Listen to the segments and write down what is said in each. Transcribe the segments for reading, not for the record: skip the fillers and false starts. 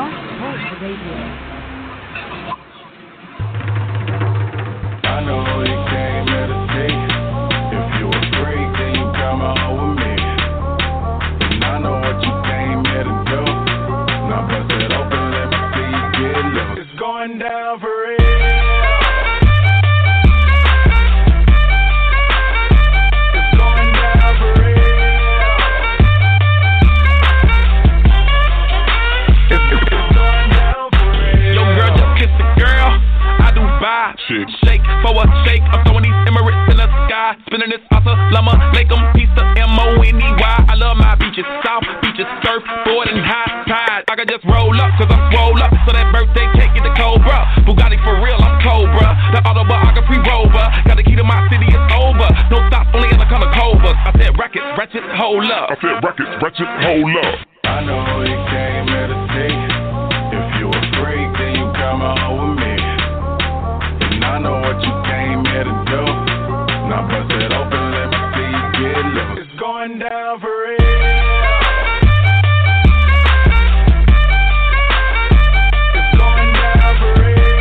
Blog Talk Radio. I know you came here to see. If you a freak, then you come out with me. And I know what you came here to do. Now bust it open, let me see you get loose. It's going down for real. It's going down for real. It's going down for real. Yo, girl, just kiss the girl. I do buy. Shake for a shake. I'm throwing these Emirates in the sky. Spinning this Assalamu alaikum pizza Money. I love my beaches. South beaches, surfboard and high tide. I can just roll up cause I'm swole up. So that birthday cake get the Cobra. Bugatti for real, I'm Cobra. The autobiography rover. Got the key to my city, it's over. No stops, only other color Cobras. I said rackets, wretched, hold up. I know you came here to see. If you a freak, then you come out with me. And I know what you came here to do. Now bust it open, let me see you get loose. It's going down for real. It's going down for real.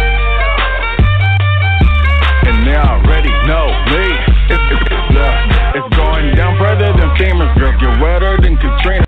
And they already know me. It's going down further than famous. Girls get wetter than Katrina.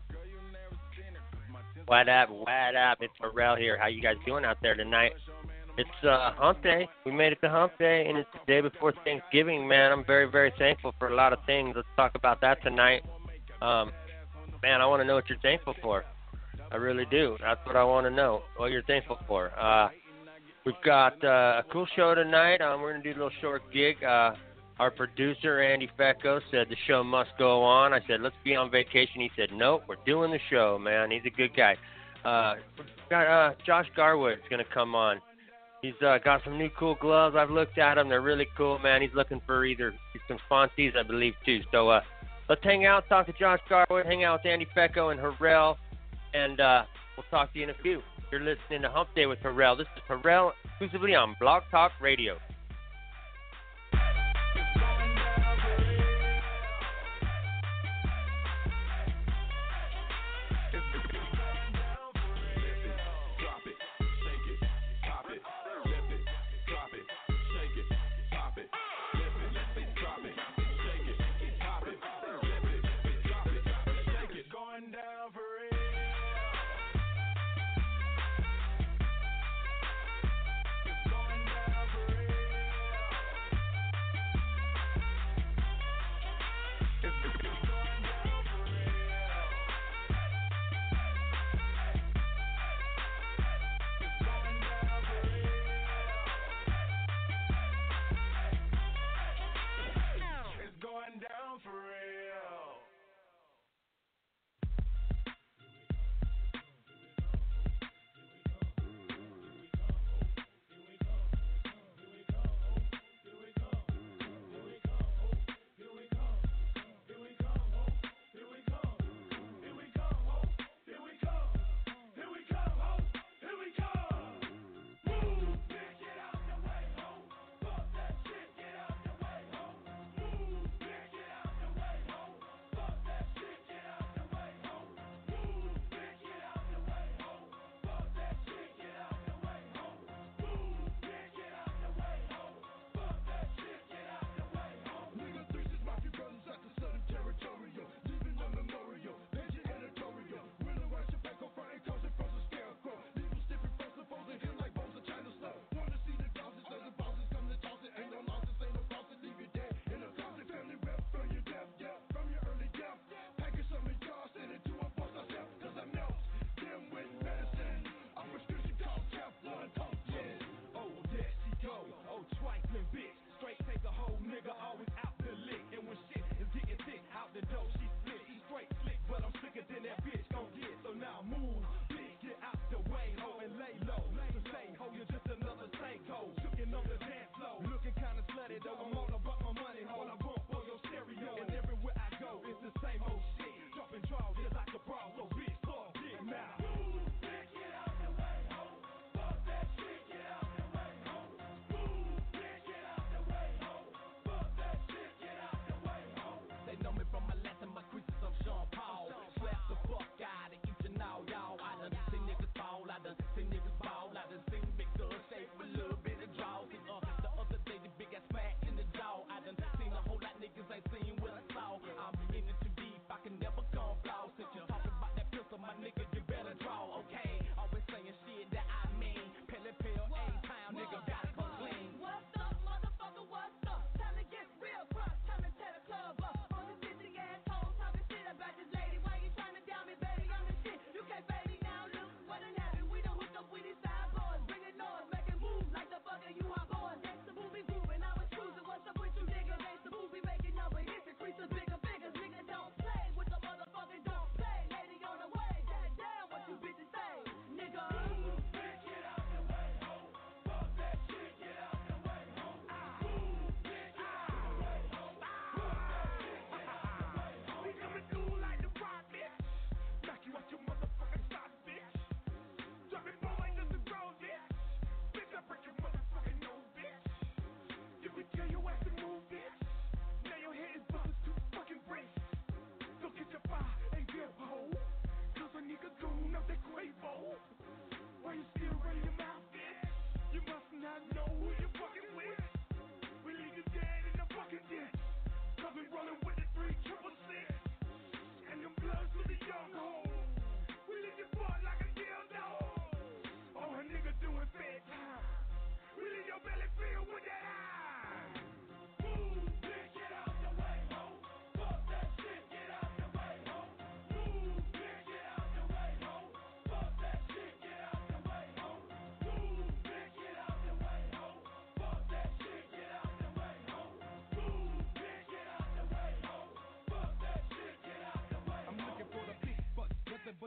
What up? It's Pharrell here. How you guys doing out there tonight? It's hump day. We made it to hump day, and it's the day before Thanksgiving, man. I'm very, very thankful for a lot of things. Let's talk about that tonight. Man, I want to know what you're thankful for. I really do. That's what I want to know, what you're thankful for. We've got a cool show tonight. We're going to do a little short gig. Our producer, Andy Fecco, said the show must go on. I said, let's be on vacation. He said, nope, we're doing the show, man. He's a good guy. We've got Josh Garwood's going to come on. He's got some new cool gloves. I've looked at them. They're really cool, man. He's looking for either some sponsees, I believe, too. So let's hang out, talk to Josh Garwood, hang out with Andy Fecco and Harrell, and we'll talk to you in a few. You're listening to Hump Day with Harrell. This is Harrell exclusively on Blog Talk Radio.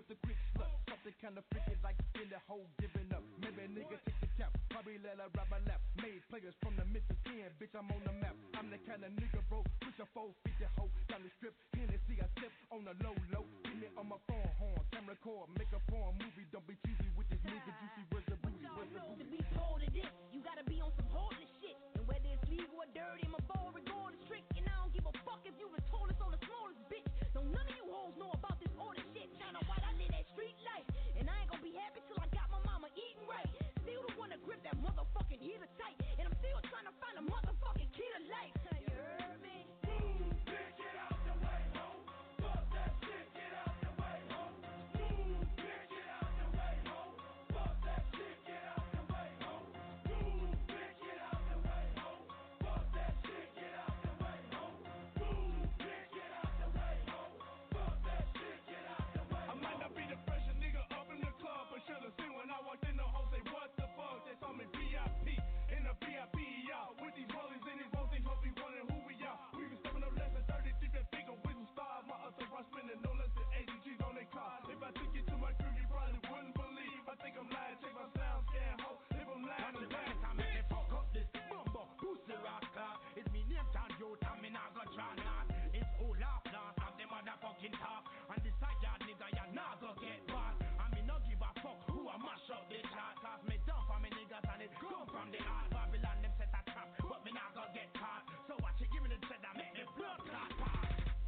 with the quick slut. Something kinda freaky like in the whole giving up. Maybe a nigga take the cap, probably let her ride my lap. Made players from the Memphis 10, bitch, I'm on the map. I'm the kinda nigga, bro, with your 450 hoe down the strip. Hennessy, I sip on the low. Give me on my phone horn, camera record, make a porn movie. Don't be cheesy with this nigga, juicy, where's the booty, where's the booty? To be told of this, you gotta be on some holy shit. And whether it's legal or dirty, I'm a ball regardless trick. And I don't give a fuck if you the tallest or the smallest bitch. Don't none of you hoes know about this order shit. China white, I live that street life. And I ain't gonna be happy till I got my mama eating right. Still the one to grip that motherfucking heater tight. And I'm still trying to find a motherfucking key to life. You heard me? Move, bitch, get out the way, ho. Fuck that shit, get out the way, ho. Move, bitch, get out the way, ho. Fuck that shit, get out the way, ho. Move, bitch, get out the way, ho. Fuck that shit, get out the way, ho. Move, bitch, get out the way, ho. Fuck that shit, get out the way, ho. I might not be the freshest nigga up in the club, but should've seen when I walked in the hole, say what the fuck? They saw me VIP in the VIP, y'all. With these rollies and these rollies, hope be wondering who we are. We been stepping no less than 30, deep that big whistle stars. My other run spending no less than 80 G's on their car. If I took you to my crib, you probably wouldn't believe. I think I'm lying, check my sound scan, ho. If I'm lying, I'm lying. I make me fuck up this bumbo, pussy rascal. It's me name John Joe, and me not go try not. It's all off last of them motherfucking talk. And this side yard nigga, you not go get bad. I mean, not give a fuck who I mash up the chart. Cause me down for me niggas and it come from the heart. Babylon them set a trap, but me not go get caught. So watch it, give me the cheddar, make me blood clot pass.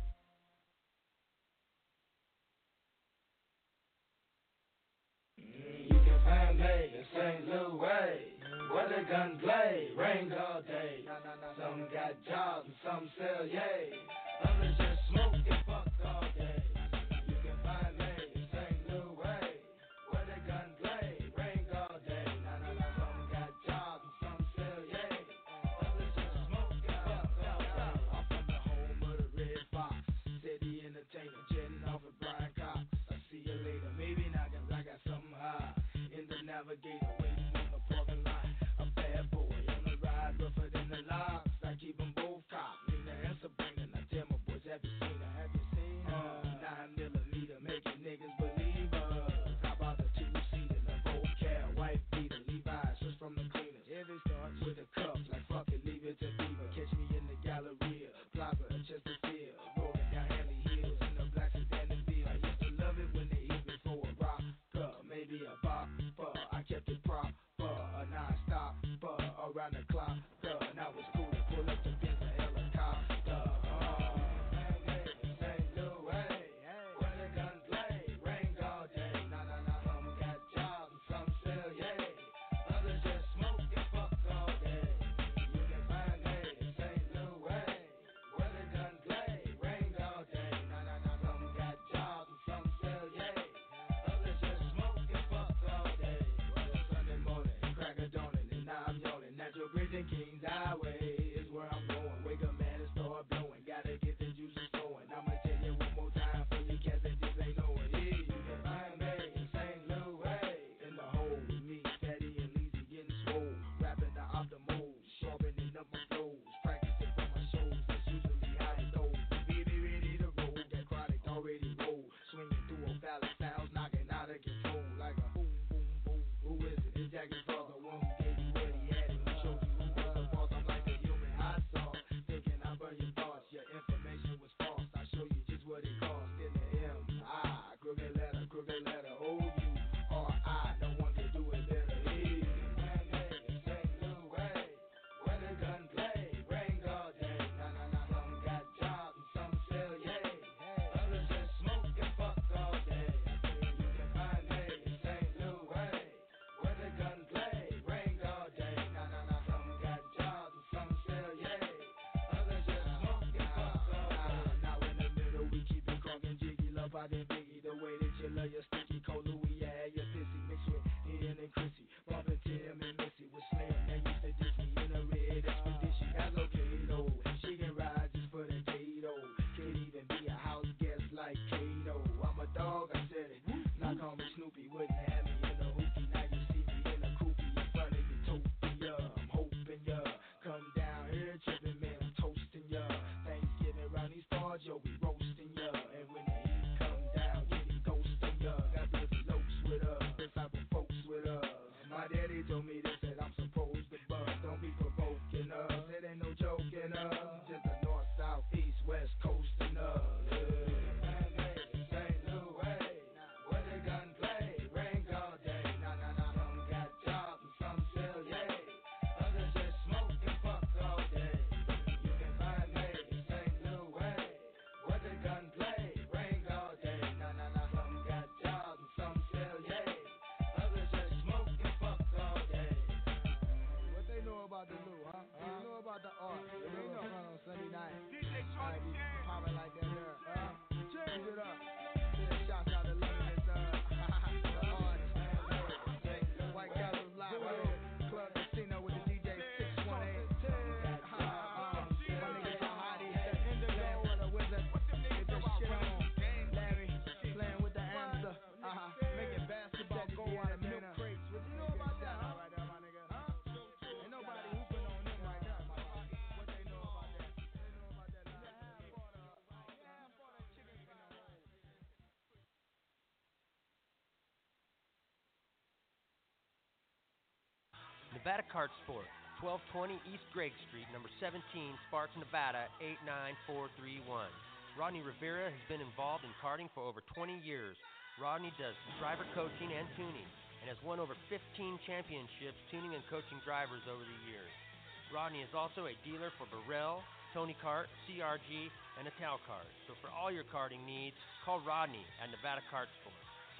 You can find me in St. Louis, where the gun play, rains all day. Some got jobs and some sell yay. Others just smoke and fuck all day. You can find me in St. Louis, where the gun play, rains all day. Some got jobs and some sell yay. Others just smoke and fuck all day. I'm from the home of the Red Fox, city entertainer, jetting off of Brian Cox. I see you later, maybe not 'cause I got something high. In the Navigator, waiting on the parking lot. A bad boy on the ride, rougher than the locks. I keep them both cocked. Need the answer bringer. I tell my boys, have you seen her? Have you seen her? 9mm, making niggas believers. How about the two-seater, the vocab, white beater, Levi's, just from the cleaners. Every starts with the cups, like fuck it, leave it to Beaver. Catch me in the Galleria, Plaza, Chesterfield, rolling down Hanley Hills in the black sedan and Bill. I used to love it when they eat me for a rocker, maybe a bopper. I kept it proper, a non-stopper, around the clock. Now it's cool to pull up the Benz or helicopter. St. Louis, where the gun play, rains all day. Some got jobs and some sell yay. Others just smoke and fuck all day. You can find me in St. Louis, where the gun play, rains all day. Some got jobs and some sell yay. Others just smoke and fuck all day. Sunday morning, crack a donut, and now I'm yawning. Natural Bridging Kings Highway is where I'm going. Wake up, man, and start blowing. Gotta get the juices flowing. I'ma tell you one more time for you cats that just ain't knowing. Yeah, you can find me in St. Louis, in the hole with me, Fatty and Leezy getting swole. Rapping the optimal, sharpening up my flows. Practicing for my shows, that's usually how it goes. Baby ready to roll, that chronic already roll. Swinging through a valley sounds, knocking out of control. Like a boom, boom, boom. Who is it? It's Jackie's brother, one who gave you what he had. And who showed you who was the boss. I'm like a human hot sauce, thinking I burn your thoughts. Your information was false, I show you just what it cost. In the M.I. crooked letter, O-U-R-I. No one can do it better. St. Louis, where the gun play, rains all day. Some got jobs and some sell yay. Others just smoke and fuck all day. You can find me in St. Louis, where the gun play, rains all day. Some got jobs and some sell yay. Others just smoke and fuck all day. Now in the middle we keep it crunk and jiggy. Love out and Biggie, the way that you love your sticky cold Louis, yeah, your pissy mixed with Ian and Chrissy, bumping Tim and Missy with Slim. They used to diss me in a red expedition. That's okay though, she can ride just for the Kato. Could even be a house guest like Kato. I'm a dog, I said it. Now call me Snoopy, wouldn't have me in a hoopy. Now you see me in a coopy in front of Utopia. I'm hoping ya come down here tripping, man, I'm toasting ya. Thanksgiving round these parts, yo, we roasting ya. And when the heat come down, we be ghosting ya. Nevada Kart Sport, 1220 East Greg Street, number 17, Sparks, Nevada, 89431. Rodney Rivera has been involved in karting for over 20 years. Rodney does driver coaching and tuning and has won over 15 championships tuning and coaching drivers over the years. Rodney is also a dealer for Burrell, Tony Kart, CRG, and Ital Kart. So for all your karting needs, call Rodney at Nevada Kart Sport,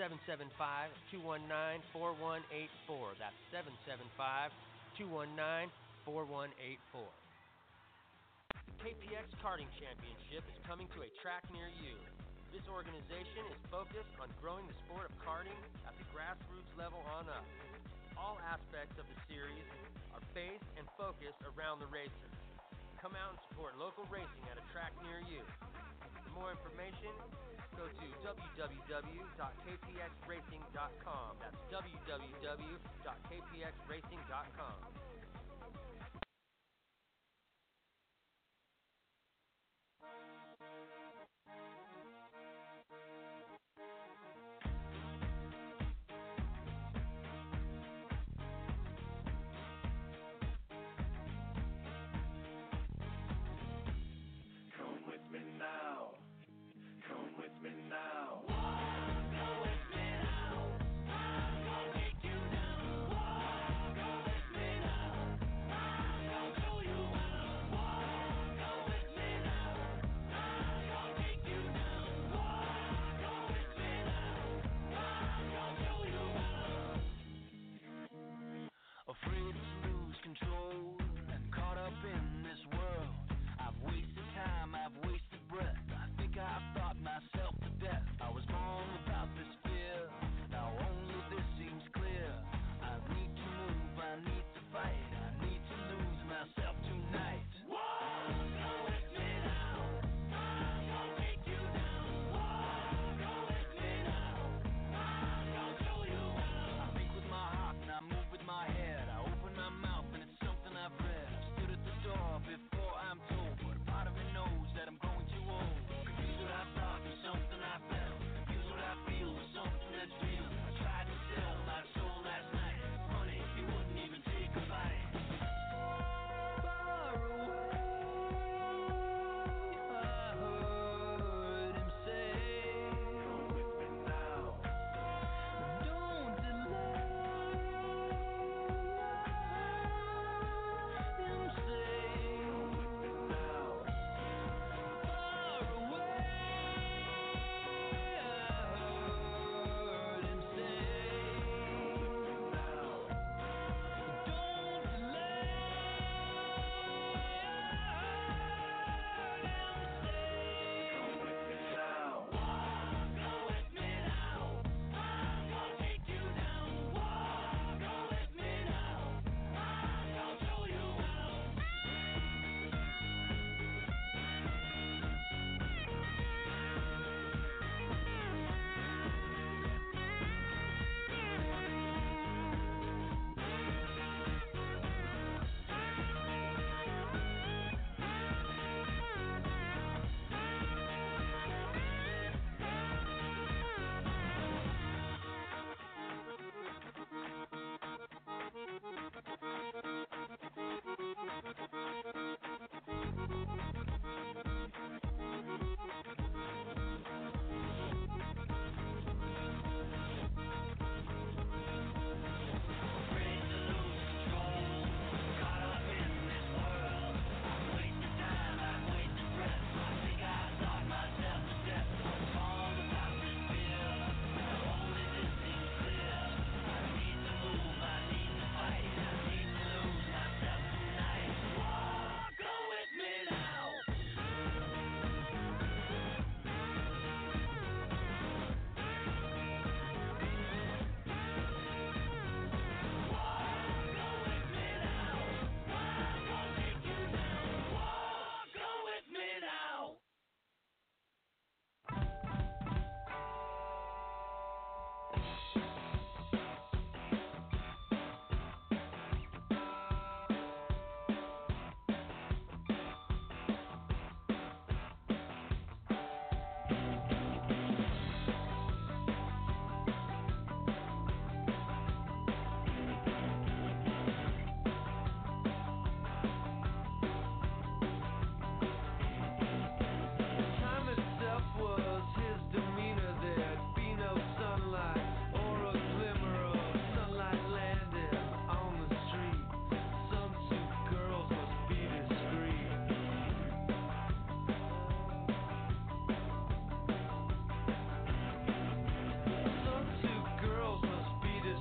775-219-4184. That's 775-219-4184. The KPX Karting Championship is coming to a track near you. This organization is focused on growing the sport of karting at the grassroots level on up. All aspects of the series are based and focused around the racing. Come out and support local racing at a track near you. For more information, go to www.kpxracing.com. That's www.kpxracing.com.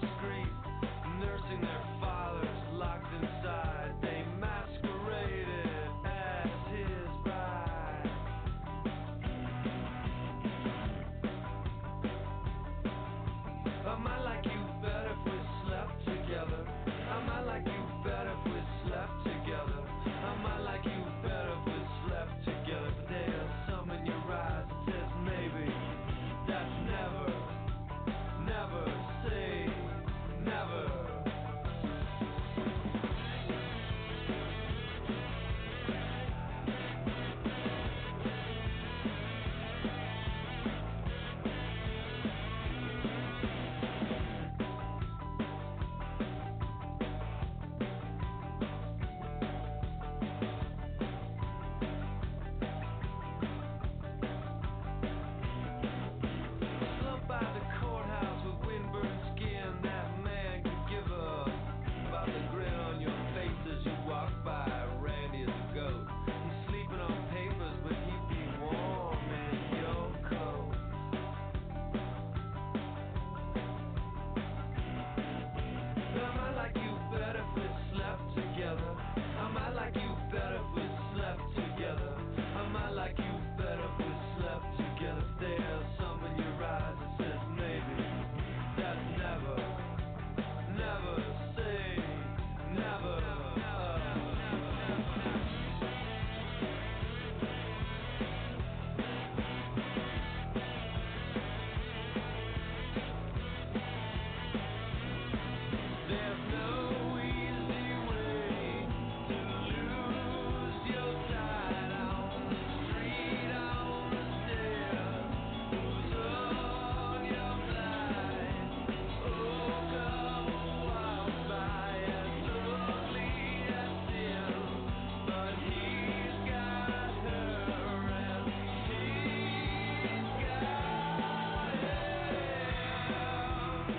discreet, nursing their fathers locked inside. They masqueraded as his bride. I might like you better if we slept together. I might like you better if we slept together. I might like you better if we slept together. But there's some in your eyes that says maybe. That's never, never say never. Slumped by the courthouse with windburned skin, that man could give up about the grin on your face as you walk by. Randy is a goat. He's sleeping on papers, but he'd be warm in your coat. I might like you better if we slept together. I might like you better if we slept together. I might like you better if we slept together. There's some in your eyes that says maybe. That's never, never say never. There's no easy way to lose your sight on the street, on the stairs. Who's on your blind? Oh, come walk by as ugly as him, but he's got her and she's got him.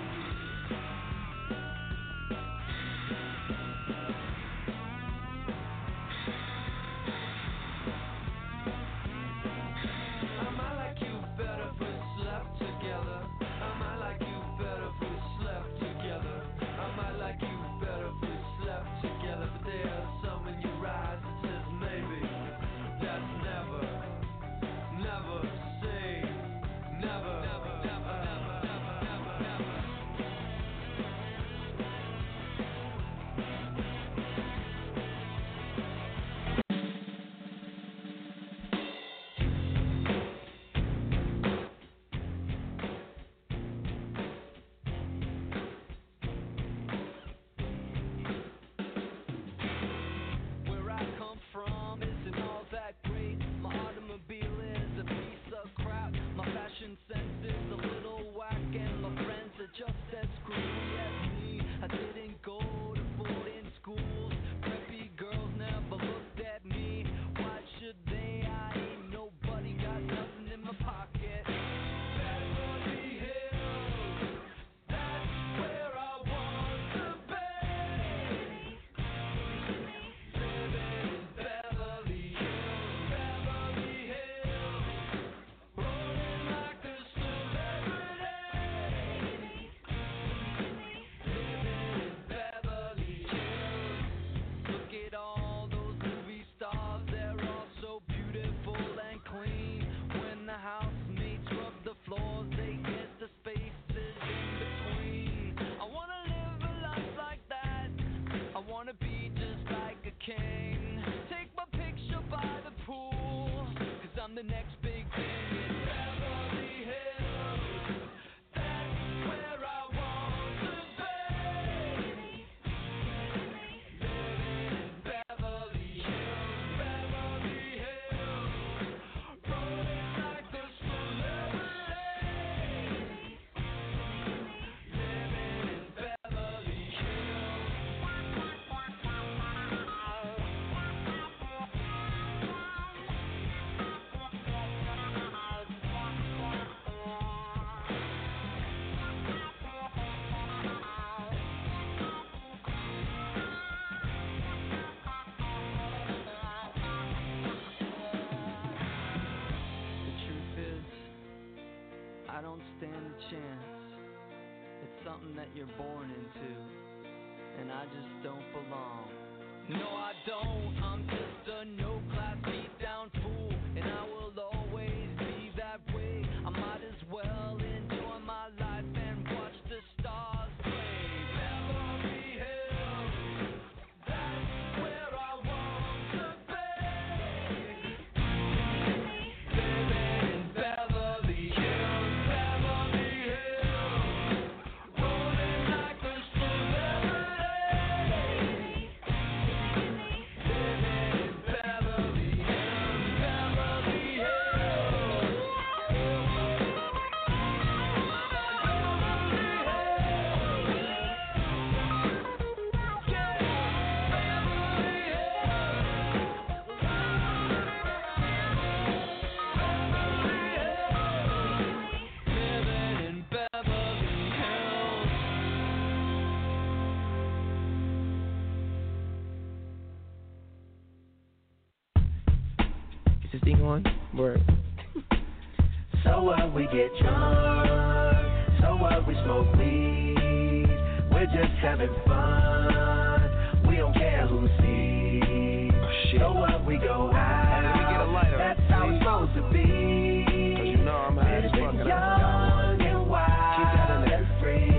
I might like you better if we slept together. I might like you better if we slept together. I might like you better if we slept together. But there's some in your eyes that says maybe. That's never, never say never. Never, never, never, never, never, never. Where I come from isn't all that great. My automobile is a piece of crap. My fashion sense is a little whack, and my friends are just as screwy as me. I didn't go to boarding schools. Preppy girls never looked at me. Why should they? I ain't nobody, got nothing in my pocket. Beverly Hills, that's where I want to be. Living in Beverly Hills, Beverly Hills, rolling like a celebrity. Living in Beverly Hills. Look at all those movie stars, they're all so beautiful and clean. When the housemates rub the floors, they get the spaces in between. I wanna live a life like that. I wanna be just like a king. Take my picture by the pool, 'cause I'm the next big thing in Beverly Hills. That's where I want to be. Living in Beverly Hills, Beverly Hills, rolling like a celebrity. Living in Beverly Hills. something that you're born into, and I just don't belong. No, I don't. I'm just a no-class, beat-down fool, and I will always be that way. I might as well enjoy my life and watch the stars play. Beverly Hills, that's where I want to be. Living in Beverly Hills, Beverly Hills, rolling like the smooth every day. Living in Beverly Hills, Beverly Hills. Living in Beverly Hills. Is this thing on? Word. So what, we get drunk. So what, we smoke weed. We're just having fun. We don't care who sees. Shit. So what, we go out. Let me get a lighter. That's how it's supposed to be. 'Cause you know I'm high as fuck Living and I forgot young and wild. Keep that in there. and free.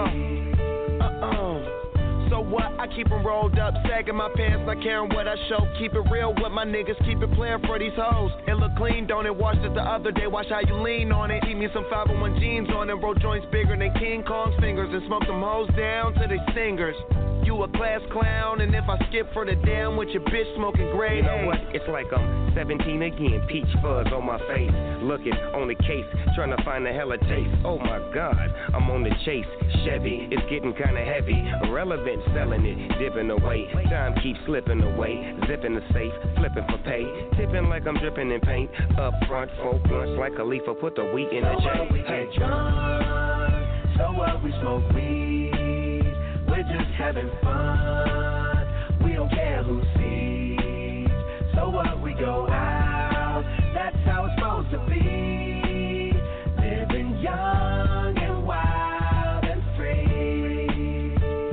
So what? I keep 'em rolled up, sagging my pants, not caring what I show. Keep it real with my niggas, keep it playing for these hoes. It look clean, don't it? Washed it the other day, watch how you lean on it. Keep me some 501 jeans on and roll joints bigger than King Kong's fingers and smoke them hoes down to they singers. You a class clown, and if I skip for the damn with your bitch smoking gray. You know what? It's like I'm 17 again, peach fuzz on my face. Looking on the case, trying to find a hella taste. Oh my God, I'm on the chase. Chevy, it's getting kinda heavy. Irrelevant, selling it, dipping away. Time keeps slipping away. Zipping the safe, flipping for pay. Tipping like I'm dripping in paint. Up front, 4 blunts like Khalifa, put the wheat in the So what, we J. Hey. get drunk. So what, we smoke weed. We're just having fun. We don't care who sees. So what, we go out. That's how it's supposed to be. Living young and wild and free.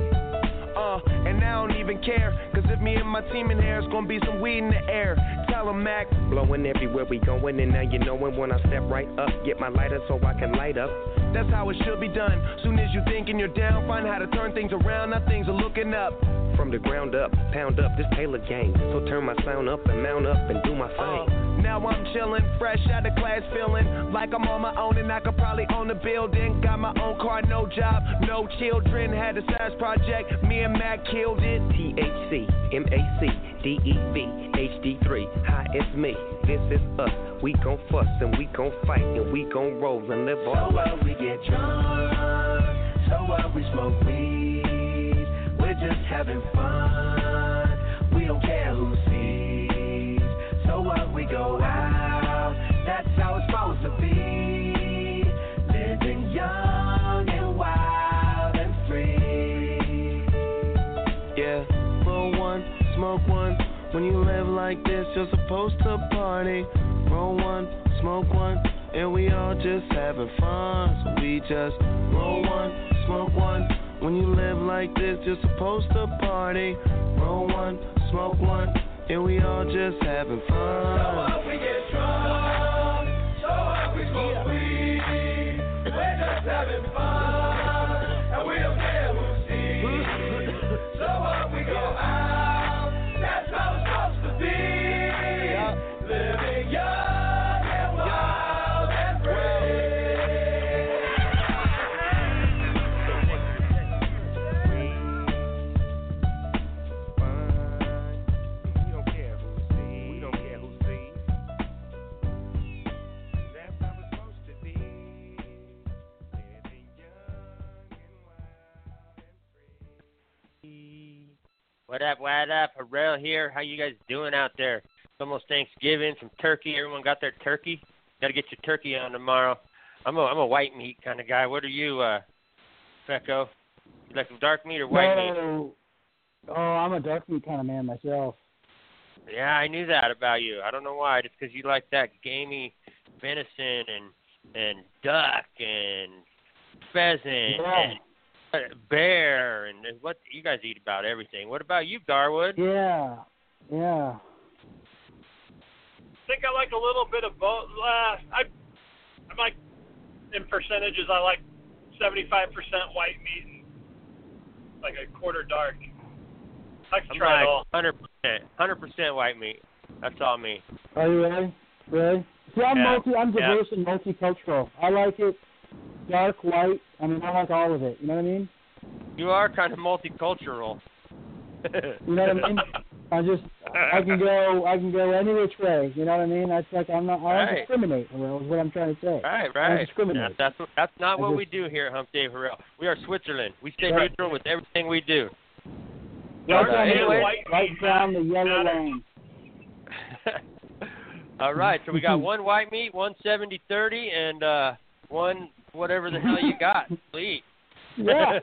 And I don't even care, 'cause if me and my team in here, it's gonna be some weed in the air. Tell 'em, Mac. Blowing everywhere we going, and now you knowin' when I step right up. Get my lighter so I can light up. That's how it should be done. Soon as you thinking you're down, find how to turn things around. Now things are looking up. From the ground up, pound up this Taylor gang. So turn my sound up and mount up and do my thing. Now I'm chillin', fresh out of class, feeling like I'm on my own and I could probably own a building. Got my own car, no job, no children. Had a size project, me and Mac killed it. THC, MAC, DEV, HD3. Hi, it's me. This is us. We gon' fuss and we gon' fight and we gon' roll and live our So life. what, we get drunk. So what, we smoke weed. We're just having fun. We don't care who sees. So what, we go out. That's how it's supposed to be. Living young and wild and free. Yeah, roll one, smoke one. When you live like this, you're supposed to party. Roll one, smoke one, and we all just having fun. So we just roll one, smoke one. When you live like this, you're supposed to party. Roll one, smoke one, and we all just having fun. So what, we get drunk. So what, we smoke weed. We're just having fun. And we don't care who sees. So what, we go out. That's how it's supposed to be. Living young and wild and We don't care who sees. We don't care who sees. That's how it's supposed to be. Living young and wild and free. What up, Pharrell here. How you guys doing out there? It's almost Thanksgiving, some turkey. Everyone got their turkey? Got to get your turkey on tomorrow. I'm a white meat kind of guy. What are you, Fecko? You like some dark meat or white meat? Oh, I'm a dark meat kind of man myself. Yeah, I knew that about you. I don't know why. Just because you like that gamey venison and duck and pheasant bear and what you guys eat about everything. What about you, Garwood? Yeah. I think I like a little bit of both. I'm like, in percentages, I like 75% white meat and like a quarter dark. I like to try it all. 100% white meat. That's all me. Are you really? Really? See, I'm diverse and multicultural. I like it dark, white. I mean, I like all of it. You know what I mean? You are kind of multicultural. You know what I mean? I can go any which way. You know what I mean? That's like I don't discriminate. Is what I'm trying to say. Right. I don't discriminate. That's not what we do here at Hump Day Harrell. We are Switzerland. We stay neutral with everything we do. Right down the yellow line. All right, so we got one white meat, one 70-30, and one whatever the hell you got. Please. Yeah.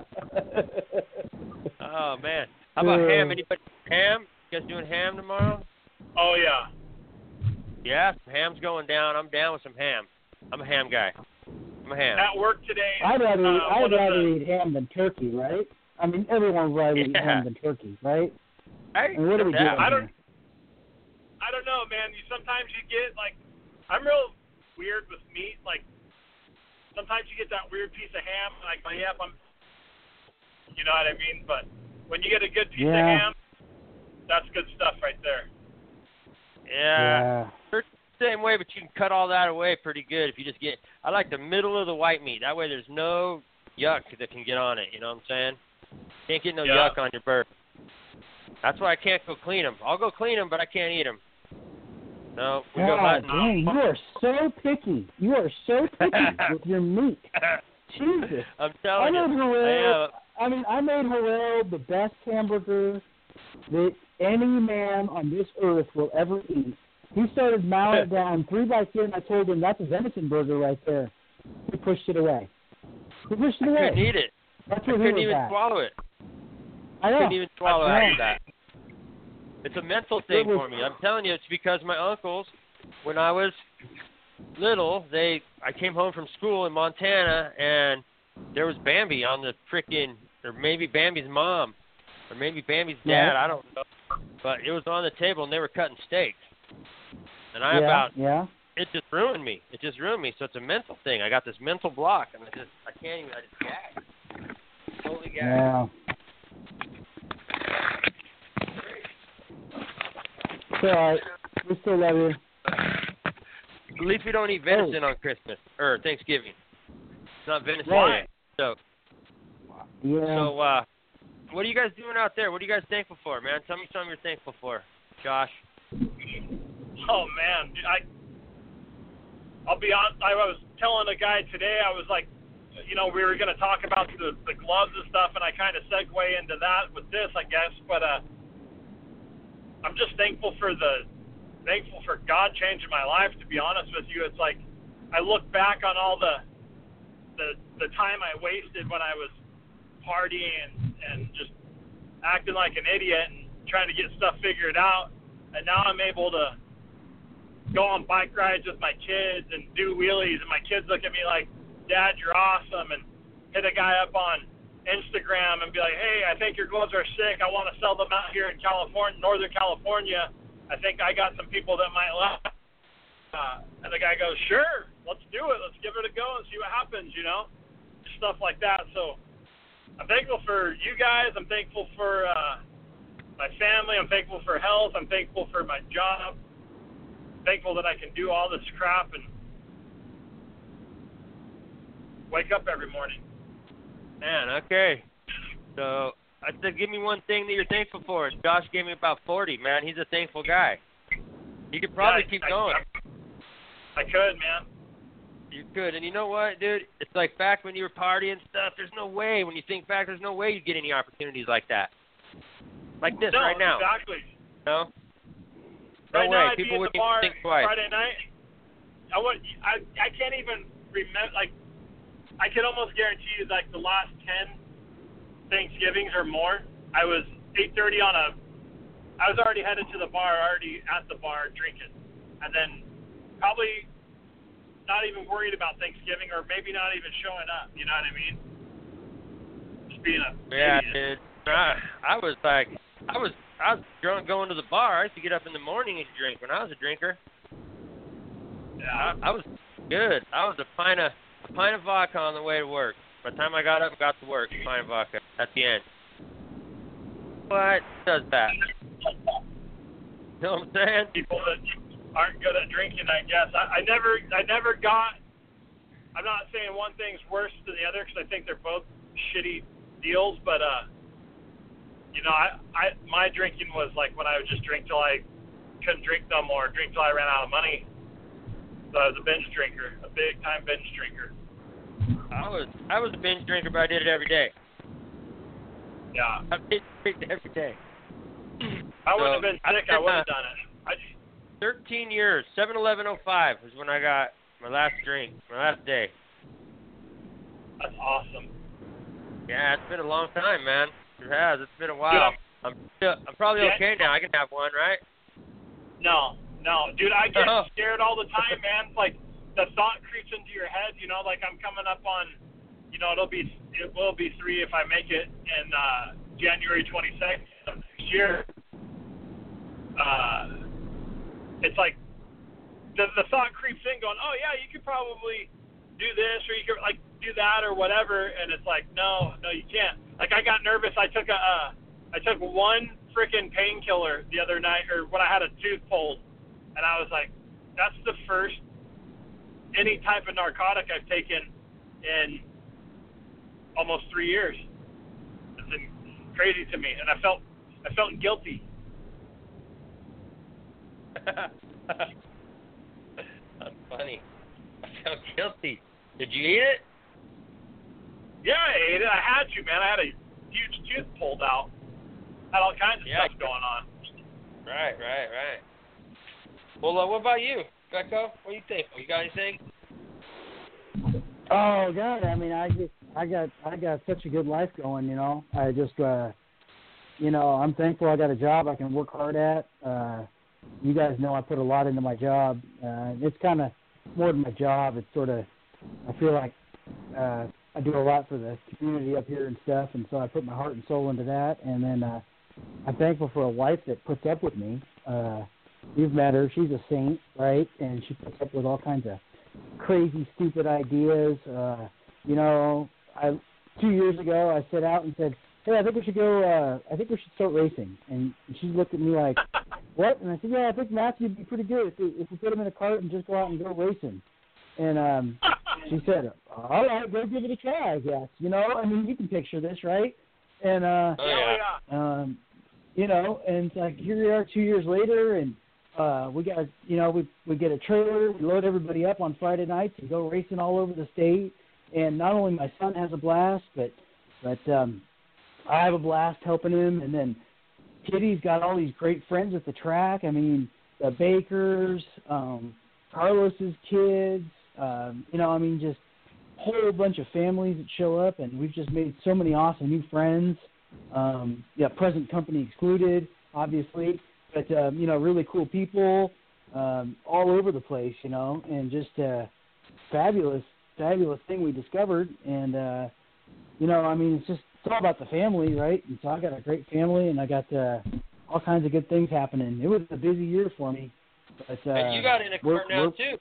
Oh man, how about ham? Anybody ham? You guys doing ham tomorrow? Oh yeah. Yeah, some ham's going down. I'm down with some ham. I'm a ham guy. I'm a ham. At work today. I'd rather eat ham than turkey, right? I mean, everyone would rather eat ham than turkey, right? And what do we do? I don't know, man. Sometimes you get like, I'm real weird with meat. Like, sometimes you get that weird piece of ham, like, yep, you know what I mean? But when you get a good piece of ham, that's good stuff right there. Yeah. Same way, but you can cut all that away pretty good if you just get. I like the middle of the white meat. That way, there's no yuck that can get on it. You know what I'm saying? Can't get no yuck on your burger. That's why I can't go clean them. I'll go clean them, but I can't eat them. No, we go hunting. Dang, you are so picky. You are so picky with your meat. Jesus. I'm telling you. I made Harrell the best hamburger that any man on this earth will ever eat. He started mowing down 3x3, and I told him that's a venison burger right there. He pushed it away. I couldn't eat it. That's I couldn't even swallow it. I couldn't even swallow after that. It's a mental thing for me. I'm telling you, it's because my uncles, when I was little, I came home from school in Montana, and there was Bambi on the frickin', or maybe Bambi's mom, or maybe Bambi's dad, I don't know. But it was on the table, and they were cutting steaks. And it just ruined me. It just ruined me. So it's a mental thing. I got this mental block, and I just gag. Totally gag. Yeah. It's all right. We still love you. At least we don't eat venison on Christmas or Thanksgiving. It's not venison. Right. So, what are you guys doing out there? What are you guys thankful for, man? Tell me something you're thankful for, Josh. Oh man, I'll be honest. I was telling a guy today. I was like, we were going to talk about the gloves and stuff, and I kind of segue into that with this, I guess. But I'm just thankful for God changing my life. To be honest with you, it's like I look back on all the time I wasted when I was partying and just acting like an idiot and trying to get stuff figured out. And now I'm able to go on bike rides with my kids and do wheelies, and my kids look at me like, Dad, you're awesome, and hit a guy up on Instagram and be like, hey, I think your gloves are sick. I want to sell them out here in California, Northern California. I think I got some people that might like. And the guy goes, sure, let's do it. Let's give it a go and see what happens, stuff like that. So I'm thankful for you guys. I'm thankful for my family. I'm thankful for health. I'm thankful for my job. I'm thankful that I can do all this crap and wake up every morning. Man, okay. So I said, give me one thing that you're thankful for. Josh gave me about 40, man. He's a thankful guy. You could probably keep going. I could, man. You could. And you know what, dude? It's like back when you were partying and stuff, there's no way. When you think back, there's no way you'd get any opportunities like that. Like this right now. Exactly. No? Right way. now I'd People be in wouldn't the bar think twice. Friday night. I can't even remember, like, I can almost guarantee you, like, the last 10 Thanksgivings or more, I was 8:30 I was already headed to the bar, already at the bar drinking. And then probably not even worried about Thanksgiving, or maybe not even showing up, you know what I mean? being a Yeah, idiot. dude. I was drunk going to the bar. I used to get up in the morning and drink when I was a drinker. Yeah. I was good. I was a pint of vodka on the way to work. By the time I got up and got to work, a pint of vodka at the end. What does that? You know what I'm saying? People that aren't good at drinking, I guess. I never got. I'm not saying one thing's worse than the other because I think they're both shitty deals, but my drinking was like when I would just drink till I couldn't drink no more, drink till I ran out of money. So I was a binge drinker, a big time binge drinker. I was a binge drinker, but I did it every day. Yeah. I did it every day. I wouldn't have been sick. I would have done it. 13 years. 7/11/05 is when I got my last drink, my last day. That's awesome. Yeah, it's been a long time, man. It has. It's been a while. Yeah. I'm probably okay now. I can have one, right? No, dude. I get scared all the time, man. Like the thought creeps into your head. Like I'm coming up on. It will be 3 if I make it in January 22nd of next year. It's like the thought creeps in, going, oh yeah, you could probably do this or you could like do that or whatever, and it's like no, you can't. Like I got nervous. I took one freaking painkiller the other night, or when I had a tooth pulled, and I was like, that's the first any type of narcotic I've taken in almost 3 years. It's been crazy to me, and I felt guilty. That's funny. I felt guilty. Did you eat it? Yeah, I ate it. I had to, man. I had a huge tooth pulled out. Had all kinds of stuff going on. Right. Well, what about you, Becco? What do you think? You got anything? Oh God, I mean, I got such a good life going, I just, I'm thankful I got a job I can work hard at. You guys know I put a lot into my job. It's kind of more than my job. It's sort of, I feel like I do a lot for the community up here and stuff, and so I put my heart and soul into that. And then I'm thankful for a wife that puts up with me. You've met her. She's a saint, right? And she puts up with all kinds of crazy, stupid ideas. 2 years ago, I set out and said, hey, I think we should start racing. And she looked at me like, what? And I said, yeah, I think Matthew would be pretty good if we put him in a cart and just go out and go racing. And she said, all right, go give it a try, I guess. You can picture this, right? And, and it's like, here we are 2 years later, and we got, we get a trailer, we load everybody up on Friday nights and go racing all over the state. And not only my son has a blast, but I have a blast helping him. And then Kitty's got all these great friends at the track. I mean, the Bakers, Carlos's kids, just a whole bunch of families that show up. And we've just made so many awesome new friends. Present company excluded, obviously. But, really cool people all over the place, and just fabulous thing we discovered. And, it's all about the family, right? And so I got a great family, and I got all kinds of good things happening. It was a busy year for me. But, and you got in a car now, too.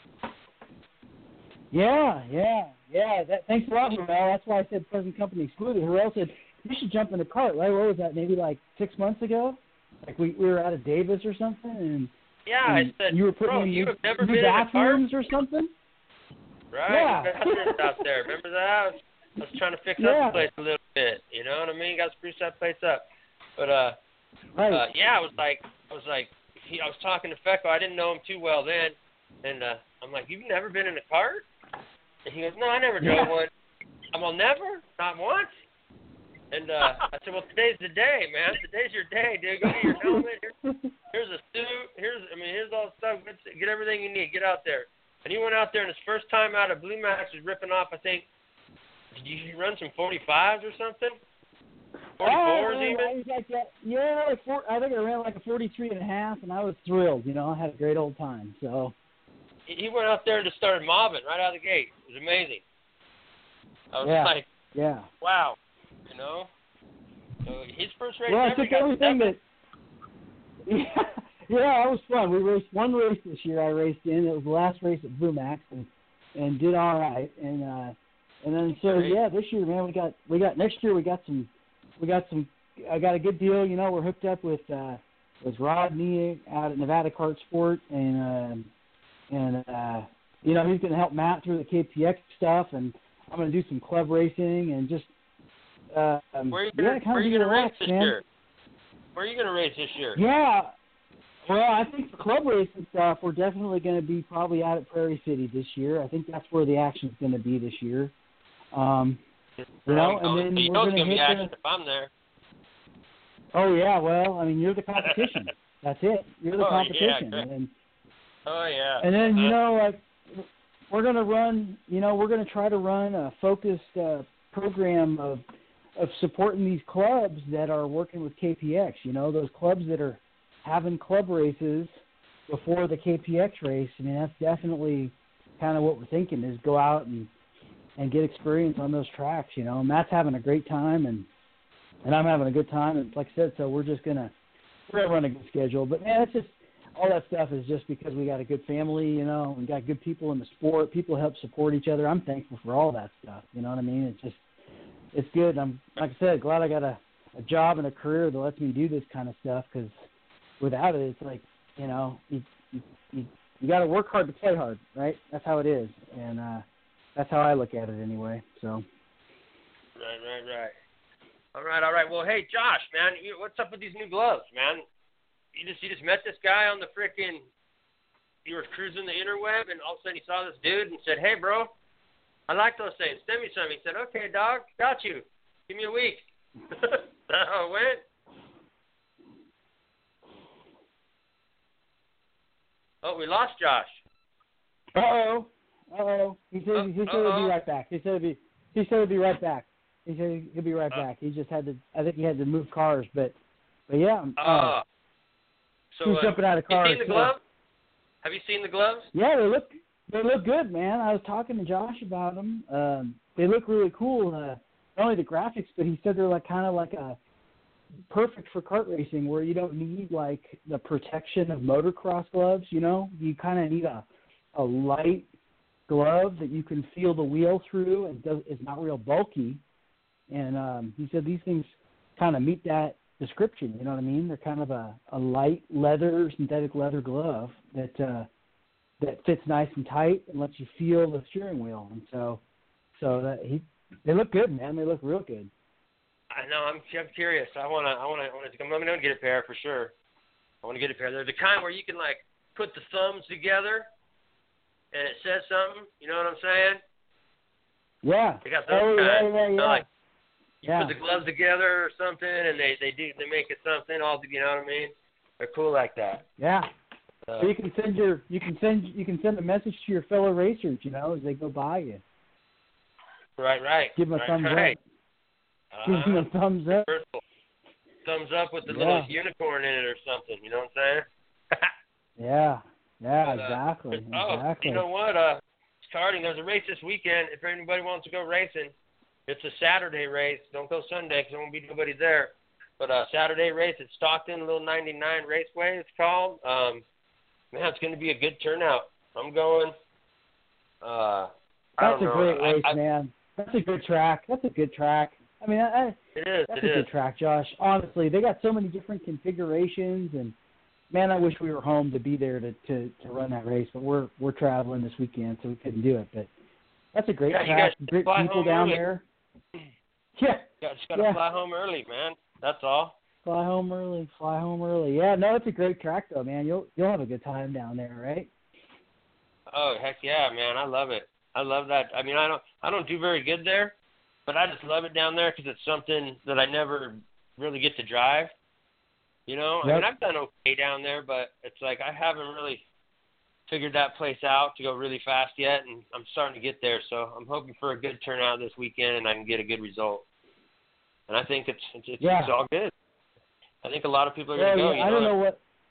Yeah. Thanks a lot, Harrell. That's why I said present company excluded. Harrell said, you should jump in the cart, right? What was that, maybe like 6 months ago? Like we were out of Davis or something, and I said, you were putting in you have never been bathrooms in a or something. Right, yeah. Bathrooms out there. Remember that? I was trying to fix up the place a little bit. You know what I mean? Got to spruce that place up. But I was talking to Fecko. I didn't know him too well then, and I'm like, you've never been in a cart? And he goes, no, I never drove one. I'm all, never, not once. And I said, well, today's the day, man. Today's your day, dude. Go get your helmet. Here's a suit. Here's all the stuff. Get everything you need. Get out there. And he went out there, and his first time out of Blue Max was ripping off, I think, did you run some 45s or something? 44s even? I think I ran like a 43.5, and I was thrilled. I had a great old time. So he went out there and just started mobbing right out of the gate. It was amazing. I was like, wow. You know. So his first race Well, I ever took got everything seventh. that. Yeah, it was fun. We raced one race this year. I raced in. It was the last race at Vumax, and did all right. And then so yeah, this year, man, we got next year. We got some. I got a good deal. You know, we're hooked up with Rodney out at Nevada Kart Sport, and you know, he's going to help Matt through the KPX stuff, and I'm going to do some club racing and just Where are you gonna race this year? Where are you gonna race this year? Yeah. Well, I think for club racing stuff, we're definitely going to be probably out at Prairie City this year. I think that's where the action's going to be this year. You know, and then you we're know going it's to be hit action if I'm there. Oh yeah, well, I mean, you're the competition. That's it. You're the competition. Yeah, And then you know, like we're going to run. You know, we're going to try to run a focused program of supporting these clubs that are working with KPX. You know, those clubs that are having club races before the KPX race. I mean, that's definitely kind of what we're thinking, is go out and get experience on those tracks. You know, Matt's having a great time, and I'm having a good time. And like I said, so we're gonna run a good schedule. But man, it's just all that stuff is just because we got a good family. You know, we got good people in the sport. People help support each other. I'm thankful for all that stuff. You know what I mean? It's good. I'm, like I said, glad I got a job and a career that lets me do this kind of stuff, because without it, it's like, you know, you got to work hard to play hard, right? That's how it is, and that's how I look at it anyway. So. Right. All right. Well, hey, Josh, man, what's up with these new gloves, man? You just met this guy on the frickin'. You were cruising the interweb, and all of a sudden you saw this dude and said, "Hey, bro, I like those things. Send me some." He said, "Okay, dog, got you. Give me a week." That's how it went. Oh, we lost Josh. Uh-oh. He said he'd be right back. He said he'd be right back. He said he'd be right back. He just had to. I think he had to move cars, but yeah. So he was jumping out of cars. You seen the gloves? Have you seen the gloves? Yeah, they look good, man. I was talking to Josh about them. They look really cool. Not only the graphics, but he said they're like kind of like a perfect for kart racing, where you don't need like the protection of motocross gloves. You know, you kind of need a light glove that you can feel the wheel through, and it's not real bulky. And he said these things kind of meet that description. You know what I mean? They're kind of a light leather, synthetic leather glove that fits nice and tight and lets you feel the steering wheel. And so they look good, man. They look real good. I know. I'm curious. I want to come. Let me know and get a pair for sure. I want to get a pair. They're the kind where you can like put the thumbs together and it says something. You know what I'm saying? Yeah. They got those kinds. Yeah. Like you put the gloves together or something, and they make it something. All, you know what I mean? They're cool like that. Yeah. So you can send a message to your fellow racers, you know, as they go by you. Right. Give them a thumbs up. Give them a thumbs up. Thumbs up with the little unicorn in it or something. You know what I'm saying? Yeah, but, exactly. You know what? Starting, there's a race this weekend. If anybody wants to go racing, it's a Saturday race. Don't go Sunday because there won't be nobody there. But a Saturday race at Stockton, Little 99 Raceway, it's called. Man, it's going to be a good turnout. I'm going. That's a great race, man. That's a good track. I mean, it is. That's a good track, Josh. Honestly, they got so many different configurations, and man, I wish we were home to be there to run that race. But we're traveling this weekend, so we couldn't do it. But that's a great track. Great people down there. Yeah. Just got to fly home early, man. That's all. Fly home early. Yeah, no, it's a great track though, man. You'll have a good time down there, right? Oh heck yeah, man! I love it. I love that. I mean, I don't do very good there, but I just love it down there because it's something that I never really get to drive. You know, I mean, I've done okay down there, but it's like I haven't really figured that place out to go really fast yet, and I'm starting to get there. So I'm hoping for a good turnout this weekend, and I can get a good result. And I think it's all good. I think a lot of people are going to go. I don't know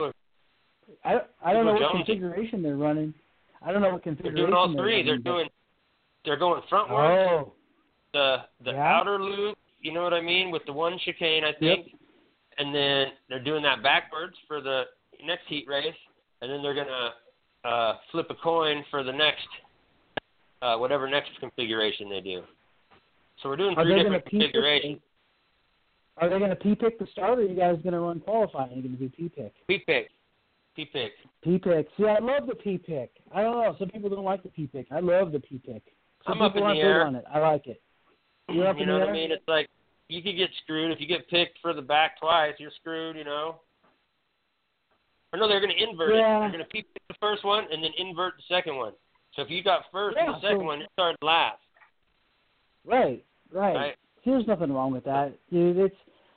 what configuration they're running. I don't know what configuration they're doing. All three. They're going frontwards. Oh. The outer loop, you know what I mean, with the one chicane, I think. Yep. And then they're doing that backwards for the next heat race, and then they're going to flip a coin for the next, whatever next configuration they do. So we're doing 3 different configurations. Are they going to P-pick the start, or are you guys going to run qualifying? Are you going to do P-pick? P-pick. P-pick. See, I love the P-pick. I don't know. Some people don't like the P-pick. I love the P-pick. Some I'm people up in aren't the air. On it. I like it. You're up you in know the what air? I mean? It's like you could get screwed. If you get picked for the back twice, you're screwed, you know. Or no, they're going to invert it. They're going to P-pick the first one and then invert the second one. So if you got first and the second one, you're starting last. Right. There's nothing wrong with that, dude.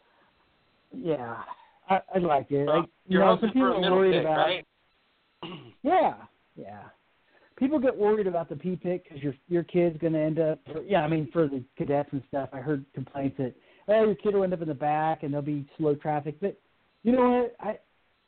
I like it. So you're hoping for a middle pick, right? Yeah. People get worried about the P-pick because your kid's going to end up. For the cadets and stuff, I heard complaints that your kid will end up in the back and there'll be slow traffic. But you know what,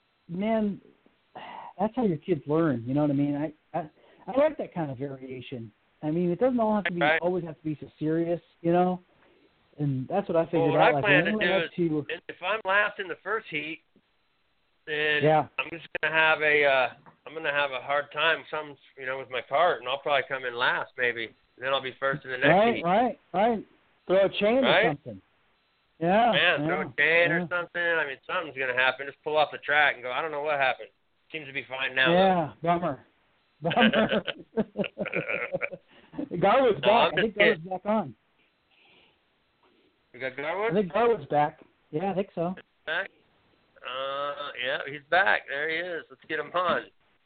that's how your kids learn. You know what I mean? I like that kind of variation. I mean, it doesn't all have to be always have to be so serious, you know. And that's what I figured out. What I plan to do is, if I'm last in the first heat, then I'm just gonna have a hard time, with my cart, and I'll probably come in last, maybe. And then I'll be first in the next heat. Right. Throw a chain or something. Yeah. Throw a chain or something. I mean, something's gonna happen. Just pull off the track and go. I don't know what happened. Seems to be fine now. Yeah, bummer. Garwood's back. I think Garwood's back on. You got Garwood? I think Garwood's back. Yeah, I think so. Back? Yeah, he's back. There he is. Let's get him on.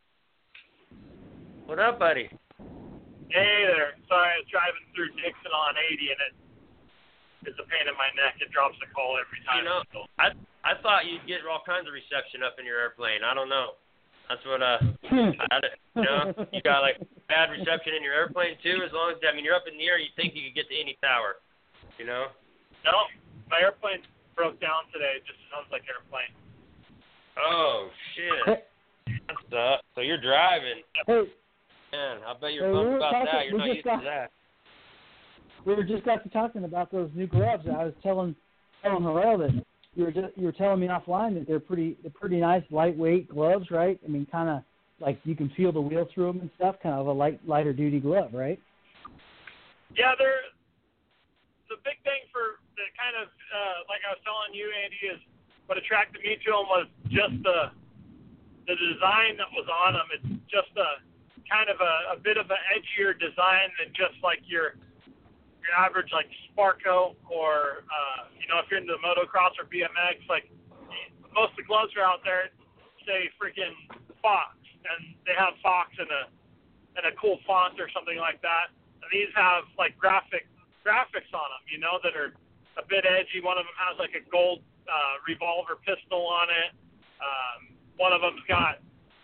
What up, buddy? Hey there. Sorry, I was driving through Dixon on 80, and it's a pain in my neck. It drops the call every time. I thought you'd get all kinds of reception up in your airplane. I don't know. That's what you got like bad reception in your airplane too. As long as you're up in the air, you think you could get to any tower, you know? No, my airplane broke down today. It just sounds like airplane. Oh shit! So you're driving. Hey, man, I bet you're bummed about that. You're not used to that. We just got to talking about those new gloves. I was telling Harrell that you were telling me offline that they're pretty nice, lightweight gloves, right? I mean, kind of like you can feel the wheel through them and stuff. Kind of a lighter duty glove, right? Yeah, they're the big thing for the kind of like I was telling you, Andy, is what attracted me to them was just the design that was on them. It's just a kind of a bit of an edgier design than just like your average like Sparco or if you're into motocross or BMX, like most of the gloves are out there say freaking Fox, and they have Fox in a cool font or something like that. And these have like graphics on them, that are a bit edgy. One of them has like a gold revolver pistol on it. One of them's got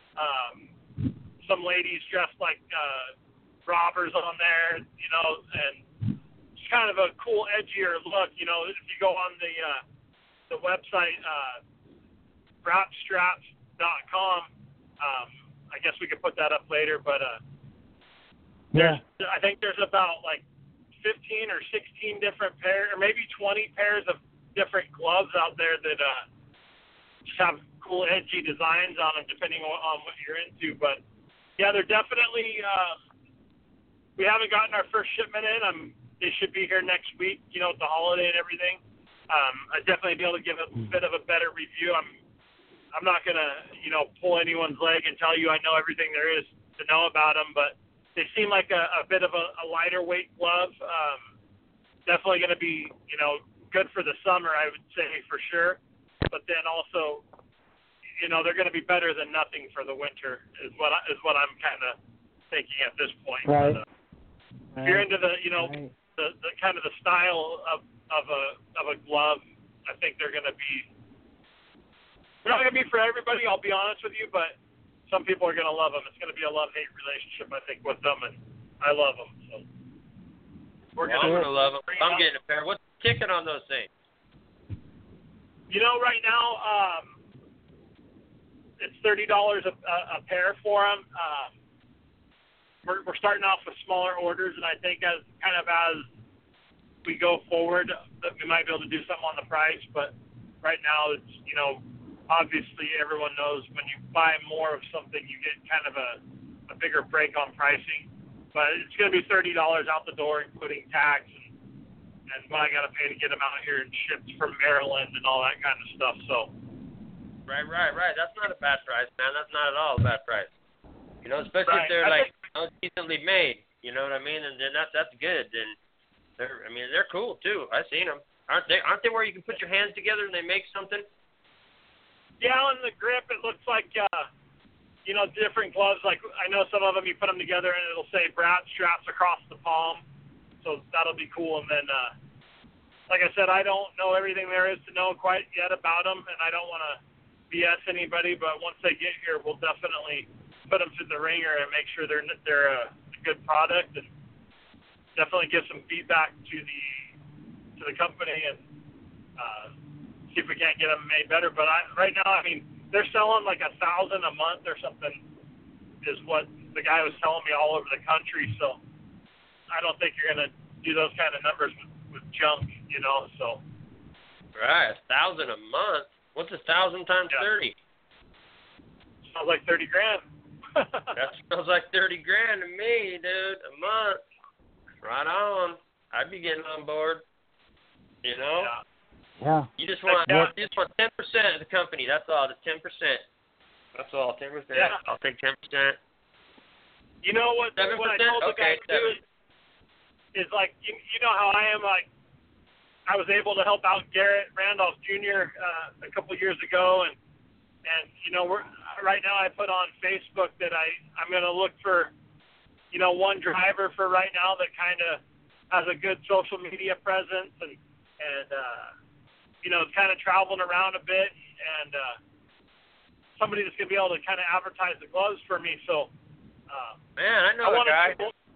some ladies dressed like robbers on there, and it's kind of a cool, edgier look. If you go on the website wrapstraps.com, I guess we could put that up later, but I think there's about like 15 or 16 different pairs, or maybe 20 pairs of different gloves out there that just have cool, edgy designs on them, depending on what you're into. But yeah, they're definitely. We haven't gotten our first shipment in. They should be here next week. With the holiday and everything. I'd definitely be able to give a bit of a better review. I'm not gonna pull anyone's leg and tell you I know everything there is to know about them, but they seem like a bit of a lighter weight glove. Definitely going to be, good for the summer, I would say for sure. But then also, they're going to be better than nothing for the winter is what I'm kind of thinking at this point. Right. But, if you're into the the kind of the style of a glove, I think they're not going to be for everybody. I'll be honest with you, but some people are going to love them. It's going to be a love-hate relationship, I think, with them, and I love them. So I'm going to love them. I'm getting a pair. What's the ticket on those things? Right now, it's $30 a pair for them. We're starting off with smaller orders, and I think as we go forward, that we might be able to do something on the price. But right now, it's, you know, obviously everyone knows when you buy more of something, you get kind of a bigger break on pricing. But it's going to be $30 out the door, including tax and what I got to pay to get them out here and shipped from Maryland and all that kind of stuff. So. Right. That's not a bad price, man. That's not at all a bad price. You know, especially if they're like decently made. You know what I mean? And then that's good. And they're cool too. I've seen them. Aren't they where you can put your hands together and they make something? Yeah, on the grip, it looks like you know, different gloves. Like I know some of them, you put them together and it'll say Brat straps across the palm. So that'll be cool. And then, like I said, I don't know everything there is to know quite yet about them, and I don't want to BS anybody. But once they get here, we'll definitely put them through the ringer and make sure they're a good product, and definitely give some feedback to the company and see if we can't get them made better. But right now, I mean, they're selling like 1,000 a month or something, is what the guy was telling me all over the country. So I don't think you're going to do those kind of numbers with junk, you know, so. Right, 1,000 a month? What's 1,000 times 30? Sounds like $30,000. That sounds like $30,000 to me, dude, a month. Right on. I'd be getting on board, you know? Yeah. You just want 10% of the company, that's all, just 10%. That's all, 10%. Yeah. I'll take 10%. You know what? 7%? What I told the guy to do is like, you know how I am, like, I was able to help out Garrett Randolph Jr. A couple years ago, and you know, right now I put on Facebook that I'm going to look for, you know, one driver for right now that kind of has a good social media presence and you know, kind of traveling around a bit, and somebody that's going to be able to kind of advertise the gloves for me. So, man, I know a guy.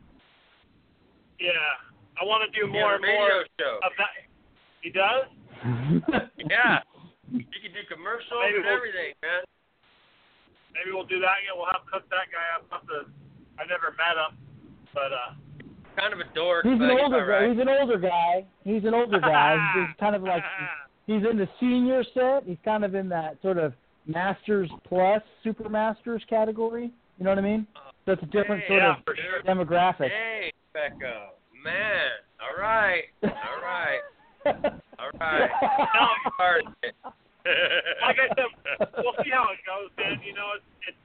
I want to do more and more of that. He does? Yeah. You can do commercials and everything, man. Maybe we'll do that. Yeah, we'll have to hook that guy up. I never met him, but kind of a dork. He's an older guy. Right. He's an older guy. He's kind of like he's in the senior set. He's kind of in that sort of Masters Plus, Super Masters category. You know what I mean? So it's a different sort of demographic. Hey, Becca, man. All right. Like I said, we'll see how it goes, man. You know, it's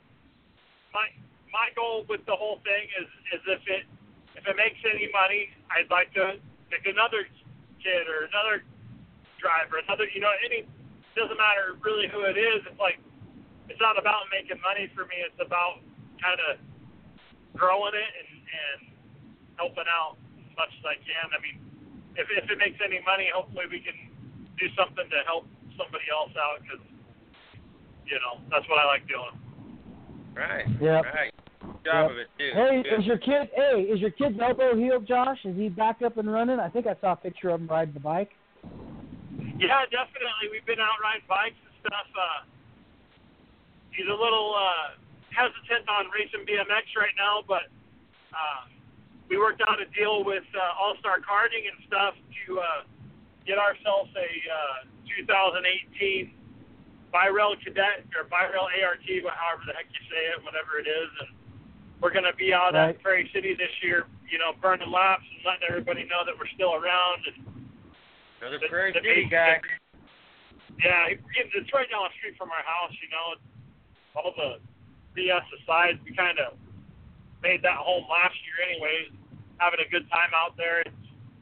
my goal with the whole thing is if it makes any money, I'd like to pick another kid or another driver, you know, doesn't matter really who it is. It's like, it's not about making money for me. It's about kind of growing it and helping out as much as I can. I mean, if it makes any money, hopefully we can do something to help somebody else out, because, you know, that's what I like doing. Right. Yep. Right. Good job of it, too. Hey, Good. is your kid's elbow healed, Josh? Is he back up and running? I think I saw a picture of him riding the bike. Yeah, definitely. We've been out riding bikes and stuff. He's a little hesitant on racing BMX right now, but we worked out a deal with All-Star Karting and stuff to get ourselves a 2018 Bi-Rail Cadet or Bi-Rail ART, however the heck you say it, whatever it is. And we're going to be out at Prairie City this year, you know, burning laps and letting everybody know that we're still around. And another Prairie City guy. Yeah, it's right down the street from our house, you know. All the BS aside, we kind of made that home last year anyways, having a good time out there. It's,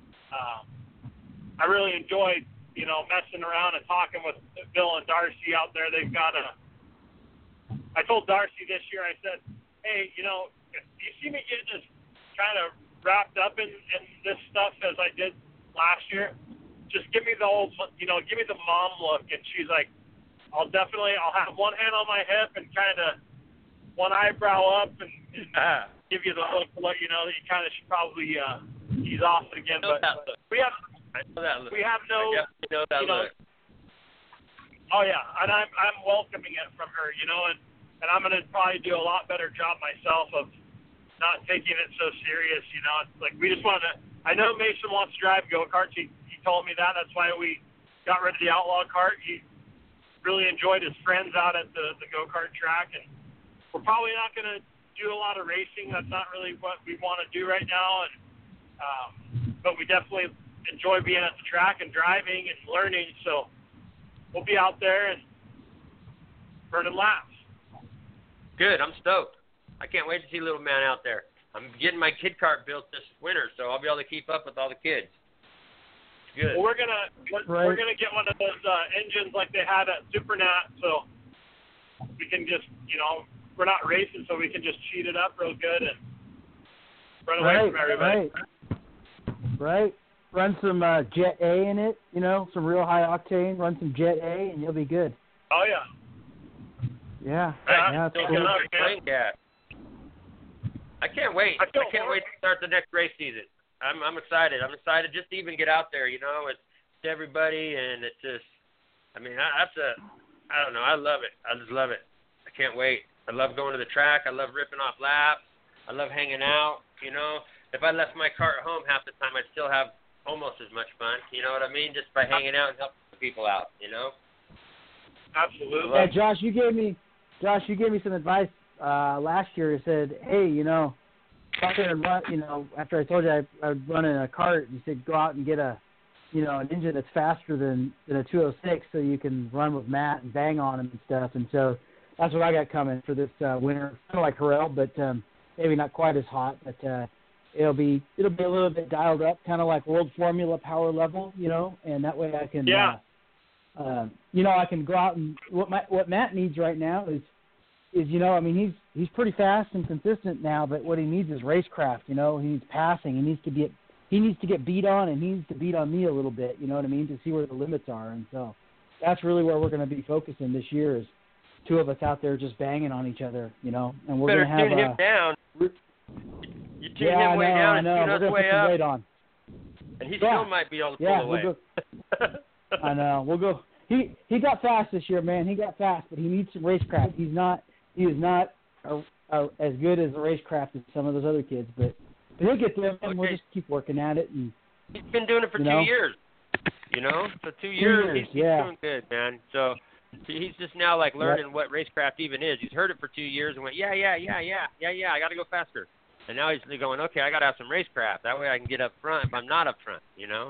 I really enjoyed, you know, messing around and talking with Bill and Darcy out there. They've got I told Darcy this year, I said, hey, you know, if you see me getting as kind of wrapped up in this stuff as I did last year, just give me the old, you know, give me the mom look. And she's like, I'll have one hand on my hip and kind of one eyebrow up and give you the look to let you know that you kind of should probably ease off it again. But we have no, I know that look. Oh yeah, and I'm welcoming it from her, you know, and I'm gonna probably do a lot better job myself of not taking it so serious, you know. It's like we just want to I know Mason wants to drive go-karts. He told me that. That's why we got rid of the outlaw cart. He really enjoyed his friends out at the go-kart track, and we're probably not going to do a lot of racing. That's not really what we want to do right now, but we definitely enjoy being at the track and driving and learning, so we'll be out there and burning laps. Good. I'm stoked. I can't wait to see little man out there. I'm getting my kid cart built this winter, so I'll be able to keep up with all the kids. Good. Well, we're gonna get one of those engines like they had at Supernat, so we can just, we're not racing, so we can just cheat it up real good and run away from everybody. Right. Run some Jet A in it, some real high octane. Run some Jet A, and you'll be good. Oh yeah. Yeah. Right. That's cool. I can't wait. I can't wait to start the next race season. I'm excited. I'm excited just to even get out there. It's everybody, and it's just. I mean, I don't know. I love it. I just love it. I can't wait. I love going to the track. I love ripping off laps. I love hanging out. If I left my car at home half the time, I'd still have almost as much fun. You know what I mean? Just by hanging out and helping people out. Absolutely. Yeah, Josh, you gave me some advice last year. You said, hey, after I run, after I told you I'd run in a cart, you said go out and get an engine that's faster than a 206, so you can run with Matt and bang on him and stuff. And so that's what I got coming for this winter. Kind of like Harrell, but maybe not quite as hot. But it'll be a little bit dialed up, kind of like World Formula power level, and that way I can I can go out and what Matt needs right now is he's pretty fast and consistent now, but what he needs is racecraft. He needs passing. He needs to get beat on, and he needs to beat on me a little bit. You know what I mean? To see where the limits are, and so that's really where we're going to be focusing this year. Is two of us out there just banging on each other, and we're going to have tune him down. You tune him way down and tune us way up. Weight on. And he still might be able to pull away. I know. We'll go. He got fast this year, man. He got fast, but he needs some racecraft. He is not as good as a racecraft as some of those other kids, but he'll get there, and we'll just keep working at it. And he's been doing it for 2 years. So 2 years, he's doing good, man. So he's just now learning what racecraft even is. He's heard it for 2 years and went, yeah, I got to go faster. And now he's going, okay, I got to have some racecraft. That way I can get up front if I'm not up front,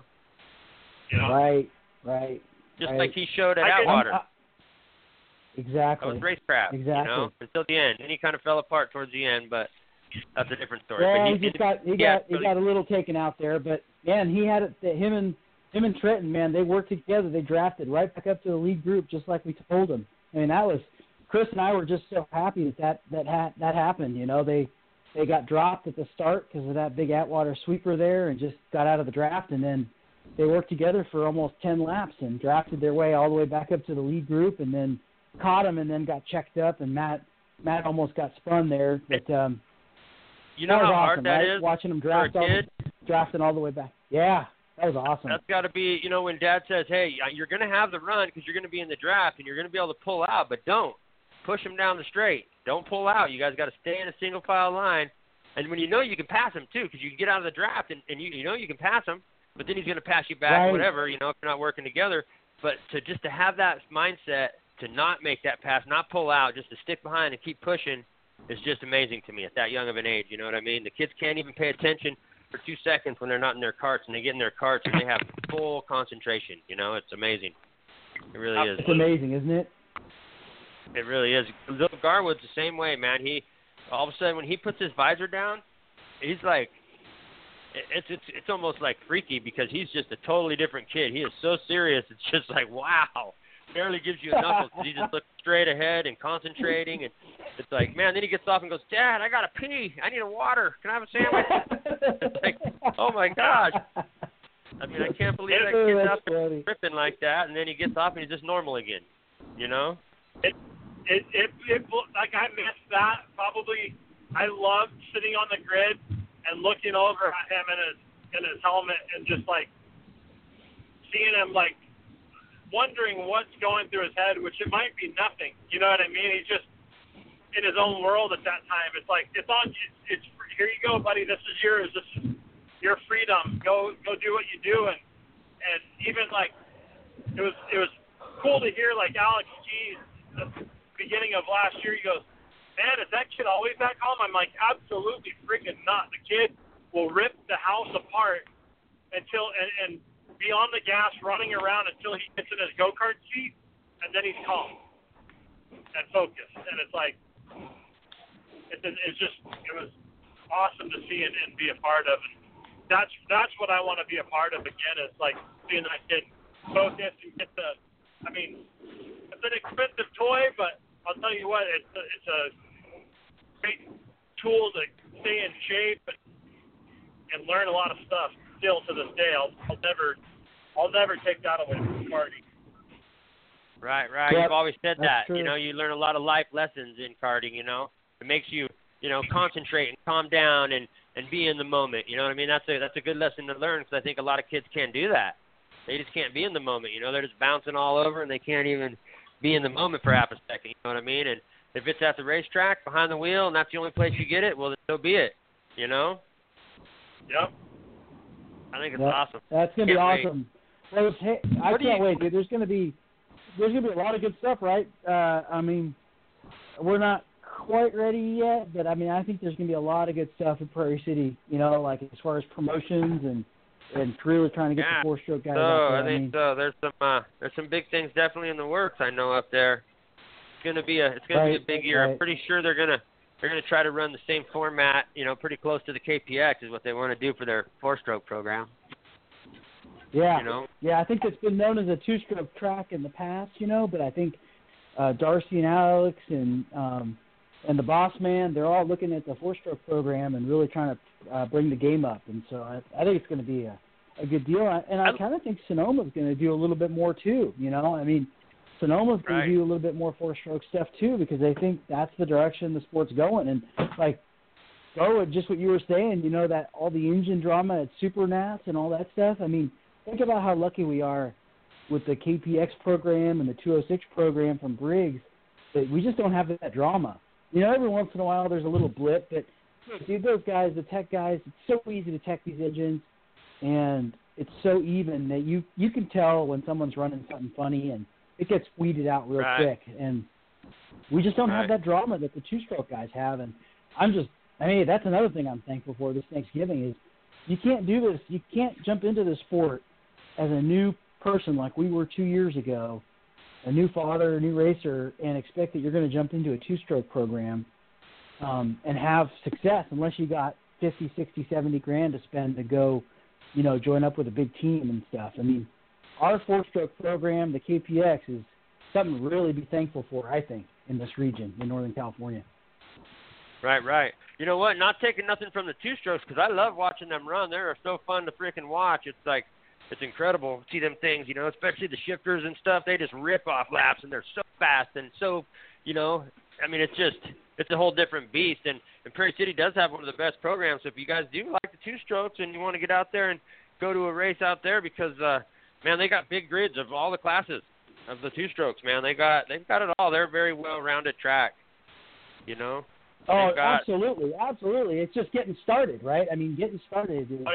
Right. Just like he showed at Atwater. Exactly. That was racecraft, Exactly. until the end. And he kind of fell apart towards the end, but that's a different story. Yeah, but he got a little taken out there, but man, he had it. Him and Trenton, man, they worked together. They drafted right back up to the lead group, just like we told them. I mean, that was Chris and I were just so happy that happened. They got dropped at the start because of that big Atwater sweeper there, and just got out of the draft, and then they worked together for almost 10 laps and drafted their way all the way back up to the lead group, and then caught him and then got checked up, and Matt almost got spun there. But you know how hard that is watching him drafting all the way back. Yeah, that was awesome. That's got to be, when Dad says, hey, you're going to have the run because you're going to be in the draft and you're going to be able to pull out, but don't push him down the straight. Don't pull out. You guys got to stay in a single file line. And when you can pass him too, because you can get out of the draft and you can pass him, but then he's going to pass you back, whatever, if you're not working together. But to have that mindset to not make that pass, not pull out, just to stick behind and keep pushing is just amazing to me at that young of an age. You know what I mean? The kids can't even pay attention for 2 seconds when they're not in their carts, and they get in their carts and they have full concentration. It's amazing. It really is. It's amazing, isn't it? It really is. Little Garwood's the same way, man. He all of a sudden when he puts his visor down, he's like, it's almost like freaky because he's just a totally different kid. He is so serious. It's just like, wow. Barely gives you a knuckle because he just looks straight ahead and concentrating, and it's like, man. Then he gets off and goes, Dad, I gotta pee. I need a water. Can I have a sandwich? It's like, oh my gosh. I mean, I can't believe that kid's up there tripping like that, and then he gets off and he's just normal again. It like I missed that probably. I loved sitting on the grid and looking over at him in his helmet and just seeing him wondering what's going through his head, which it might be nothing. You know what I mean? He's just in his own world at that time. It's like, it's on. It's here you go, buddy. This is yours. your freedom. Go do what you do, and even like it was cool to hear like Alex G. The beginning of last year, he goes, "Man, is that kid always that calm?" I'm like, absolutely freaking not. The kid will rip the house apart until and be on the gas, running around until he gets in his go-kart seat, and then he's calm and focused. And it's like, it was awesome to see and be a part of. And that's what I want to be a part of again. Is like seeing that kid focus and get the. I mean, it's an expensive toy, but I'll tell you what, it's a great tool to stay in shape and learn a lot of stuff. Still to this day, I'll never take that away from karting. Right. Yep, You've always said that. true. You know, you learn a lot of life lessons in karting. You know, it makes you, concentrate and calm down and be in the moment. You know what I mean? That's a good lesson to learn, because I think a lot of kids can't do that. They just can't be in the moment. You know, they're just bouncing all over and they can't even be in the moment for half a second. You know what I mean? And if it's at the racetrack behind the wheel and that's the only place you get it, well, then so be it. You know? Yep. I think it's awesome. That's gonna be awesome. Well, I can't wait, dude. There's gonna be a lot of good stuff, right? I mean, we're not quite ready yet, but I mean, I think there's gonna be a lot of good stuff in Prairie City. You know, like as far as promotions and really trying to get the four-stroke guys out there. I think so. There's some big things definitely in the works. I know up there. It's gonna be a big year. Right. I'm pretty sure they're gonna try to run the same format. Pretty close to the KPX is what they want to do for their four-stroke program. Yeah. You know? Yeah, I think it's been known as a two-stroke track in the past. But I think Darcy and Alex and the boss man, they're all looking at the four-stroke program and really trying to bring the game up. And so I think it's going to be a good deal. And I kind of think Sonoma's going to do a little bit more too. I mean, Sonoma's going to do a little bit more four-stroke stuff too, because they think that's the direction the sport's going. And like, just what you were saying, that all the engine drama at Super Nats and all that stuff. I mean, think about how lucky we are with the KPX program and the 206 program from Briggs that we just don't have that drama. Every once in a while there's a little blip, but dude, those guys, the tech guys, it's so easy to tech these engines, and it's so even that you can tell when someone's running something funny, and it gets weeded out real quick. And we just don't have that drama that the two-stroke guys have. And that's another thing I'm thankful for this Thanksgiving is you can't do this. You can't jump into the sport as a new person like we were 2 years ago, a new father, a new racer, and expect that you're going to jump into a two-stroke program and have success unless you got 50, 60, 70 grand to spend to go, join up with a big team and stuff. I mean, our four-stroke program, the KPX, is something to really be thankful for, I think, in this region in Northern California. Right. You know what? Not taking nothing from the two-strokes, because I love watching them run. They're so fun to freaking watch. It's incredible to see them things, especially the shifters and stuff. They just rip off laps, and they're so fast and so, I mean, it's a whole different beast. And Prairie City does have one of the best programs. So if you guys do like the two-strokes and you want to get out there and go to a race out there, because, man, they got big grids of all the classes of the two-strokes, man. They've got it all. They're a very well-rounded track, Oh, absolutely. It's just getting started, right? I mean, getting started is,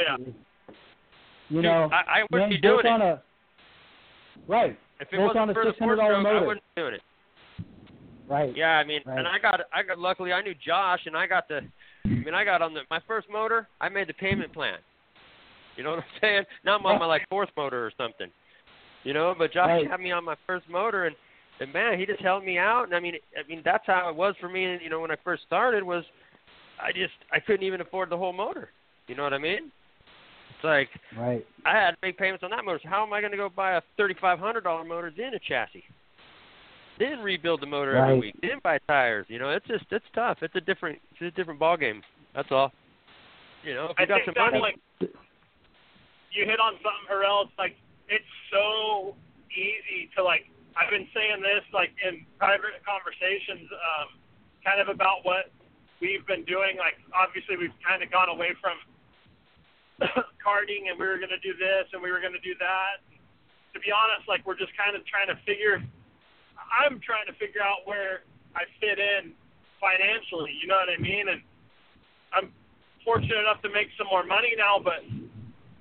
I wouldn't be doing it. Right. If it wasn't for the four-stroke, I wouldn't be doing it. Right. Yeah, I mean, and I got luckily I knew Josh, and I got on my first motor, I made the payment plan. You know what I'm saying? Now I'm on my fourth motor or something. But Josh had me on my first motor, and man, he just held me out. And I mean that's how it was for me. When I first started was, I couldn't even afford the whole motor. You know what I mean? It's like I had to make payments on that motor. So how am I going to go buy a $3,500 motor, then a chassis, then rebuild the motor every week, then buy tires? It's tough. It's a different ball game. That's all. If you got some money. You hit on something, Harrell. It's so easy to I've been saying this in private conversations, kind of about what we've been doing. Obviously we've kind of gone away from karting, and we were going to do this and we were going to do that. To be honest, we're just kind of I'm trying to figure out where I fit in financially. You know what I mean? And I'm fortunate enough to make some more money now, but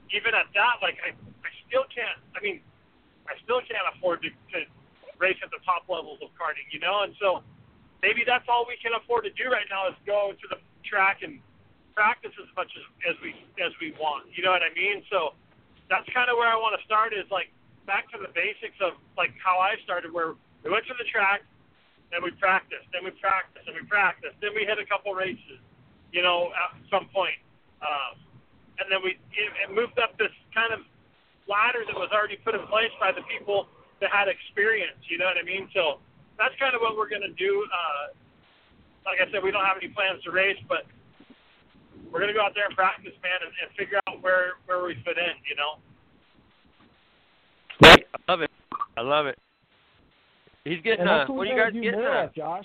even at that, like I still can't. I mean, I still can't afford to race at the top levels of karting, you know. And so maybe that's all we can afford to do right now is go to the track and practice as much as we want. You know what I mean? So that's kind of where I want to start. Is like back to the basics of like how I started, where we went to the track, then we practiced, then we practiced, and we practiced, then we hit a couple races, you know, at some point. And then it moved up this kind of ladder that was already put in place by the people that had experience, you know what I mean? So that's kind of what we're going to do. Like I said, we don't have any plans to race, but we're going to go out there and practice, man, and figure out where we fit in, you know? I love it. I love it. He's getting what are you guys getting of, Josh?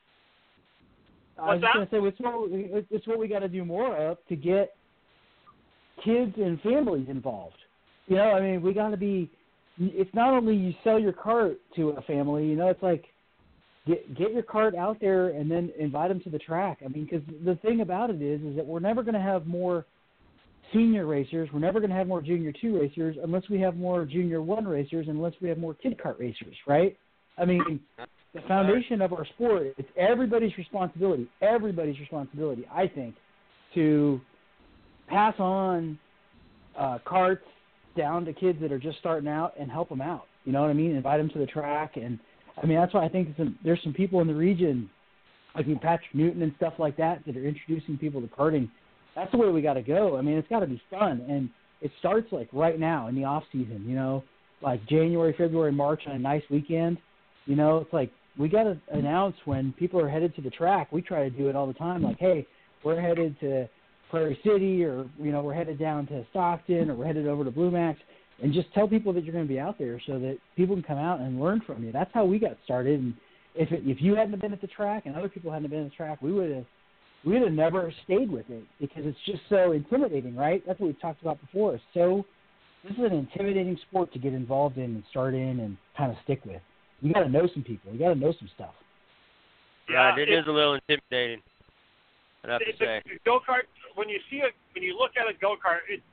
I was going to say, it's what we got to do more of to get kids and families involved. You know, I mean, we got to be. It's not only you sell your cart to a family. You know, it's like get your cart out there and then invite them to the track. I mean, because the thing about it is that we're never going to have more senior racers. We're never going to have more junior 2 racers unless we have more junior 1 racers, unless we have more kid kart racers, right? I mean, the foundation of our sport, it's everybody's responsibility, I think, to pass on carts down to kids that are just starting out and help them out. You know what I mean? Invite them to the track. And, I mean, that's why I think there's some people in the region, like Patrick Newton and stuff like that are introducing people to karting. That's the way we got to go. I mean, it's got to be fun. And it starts, like, right now in the off-season, you know, like January, February, March on a nice weekend. You know, it's like we got to announce when people are headed to the track. We try to do it all the time, like, hey, we're headed to Prairie City, or, you know, we're headed down to Stockton, or we're headed over to Blue Max, and just tell people that you're going to be out there so that people can come out and learn from you. That's how we got started. And if you hadn't been at the track and other people hadn't been at the track, we would have never stayed with it, because it's just so intimidating, right? That's what we've talked about before. So this is an intimidating sport to get involved in and start in and kind of stick with. You got to know some people. You got to know some stuff. Yeah, it is a little intimidating, I'd have to say. The go-kart, when you look at a go-kart, it's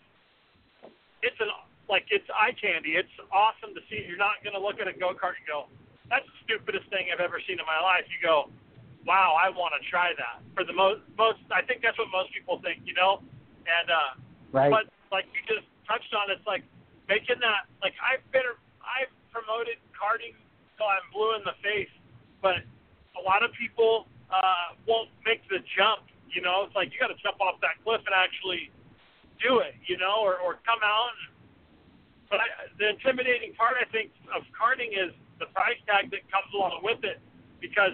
eye candy. It's awesome to see. You're not going to look at a go-kart and go, that's the stupidest thing I've ever seen in my life. You go, wow, I want to try that. For the most, I think that's what most people think, you know? And, right. But like you just touched on, it's like making that, like I've promoted karting till I'm blue in the face, but a lot of people won't make the jump, you know? It's like you got to jump off that cliff and actually do it, you know, or come out. But the intimidating part, I think, of karting is the price tag that comes along with it, because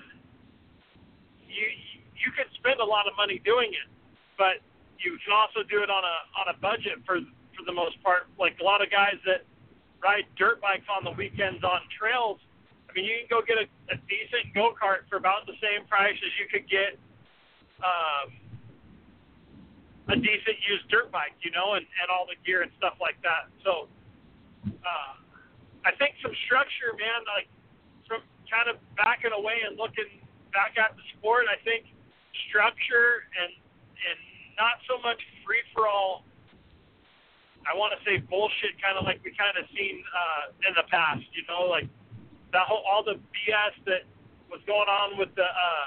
you can spend a lot of money doing it, but you can also do it on a budget for the most part. Like a lot of guys that ride dirt bikes on the weekends on trails, I mean, you can go get a decent go-kart for about the same price as you could get a decent used dirt bike, you know, and all the gear and stuff like that. So I think some structure, man, like from kind of backing away and looking back at the sport, I think structure and not so much free-for-all, I want to say bullshit, kind of like we kind of seen in the past, you know, like that all the BS that was going on with the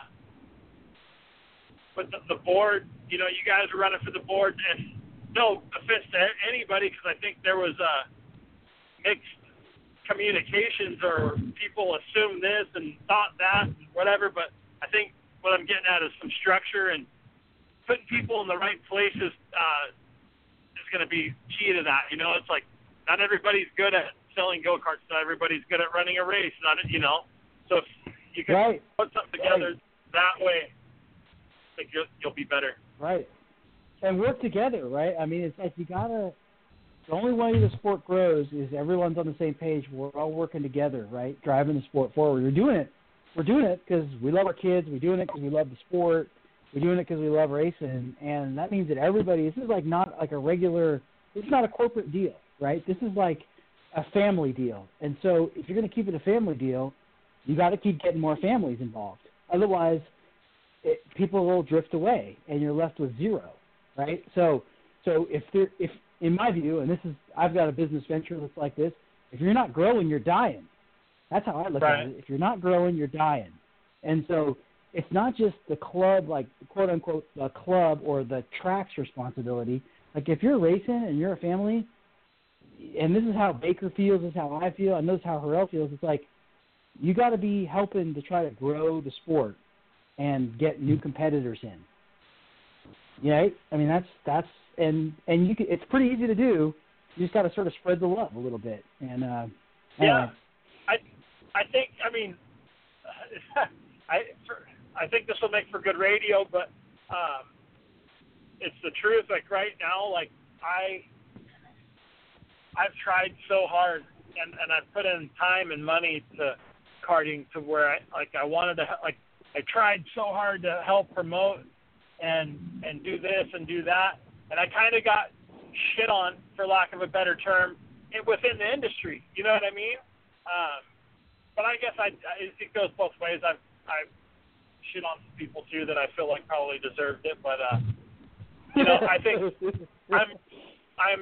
board. You know, you guys were running for the board, and no offense to anybody, because I think there was mixed communications, or people assumed this and thought that, and whatever. But I think what I'm getting at is some structure, and putting people in the right places is going to be key to that. You know, it's like not everybody's good at selling go-karts. Not everybody's good at running a race. You know, so if you can put something together that way, I think you'll be better. Right. And work together, right? I mean, it's like the only way the sport grows is everyone's on the same page. We're all working together, right? Driving the sport forward. We're doing it because we love our kids. We're doing it because we love the sport. We're doing it because we love racing. And that means that this is like not like a regular, it's not a corporate deal, right? This is like a family deal. And so if you're going to keep it a family deal, you got to keep getting more families involved. Otherwise, people will drift away and you're left with zero, right? So if in my view, and I've got a business venture that's like this. If you're not growing, you're dying. That's how I look at it. If you're not growing, you're dying. And so it's not just the club, like quote unquote, the club or the track's responsibility. Like if you're racing and you're a family, and this is how Baker feels, this is how I feel, and this is how Harrell feels. It's like you got to be helping to try to grow the sport and get new competitors in. Yeah, I mean that's and you can, it's pretty easy to do. You just got to sort of spread the love a little bit. And I think, I mean, I think this will make for good radio, but it's the truth. Like right now, like I've tried so hard, and I've put in time and money to karting to where I wanted to, like I tried so hard to help promote and do this and do that, and I kind of got shit on, for lack of a better term, within the industry. You know what I mean? But I guess it goes both ways. I've shit on some people too that I feel like probably deserved it, but you know, I think I'm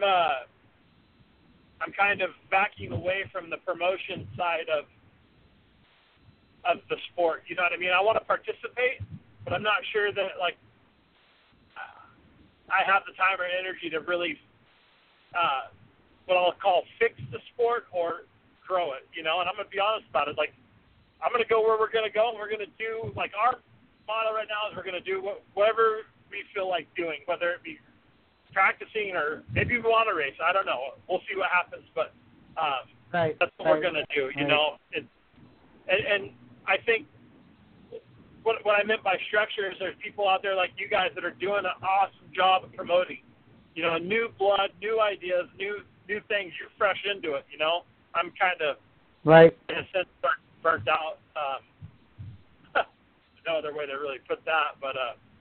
kind of backing away from the promotion side of the sport. You know what I mean? I want to participate, but I'm not sure that like I have the time or energy to really what I'll call fix the sport or grow it, you know, and I'm going to be honest about it. Like, I'm going to go where we're going to go, and we're going to do, like, our motto right now is we're going to do whatever we feel like doing, whether it be practicing or maybe we want to race. I don't know. We'll see what happens, but that's what we're going to do, you know. And I think what I meant by structure is there's people out there like you guys that are doing an awesome job of promoting, you know, new blood, new ideas, new things. You're fresh into it, you know. I'm kind of, in a sense, burnt out. No other way to really put that, but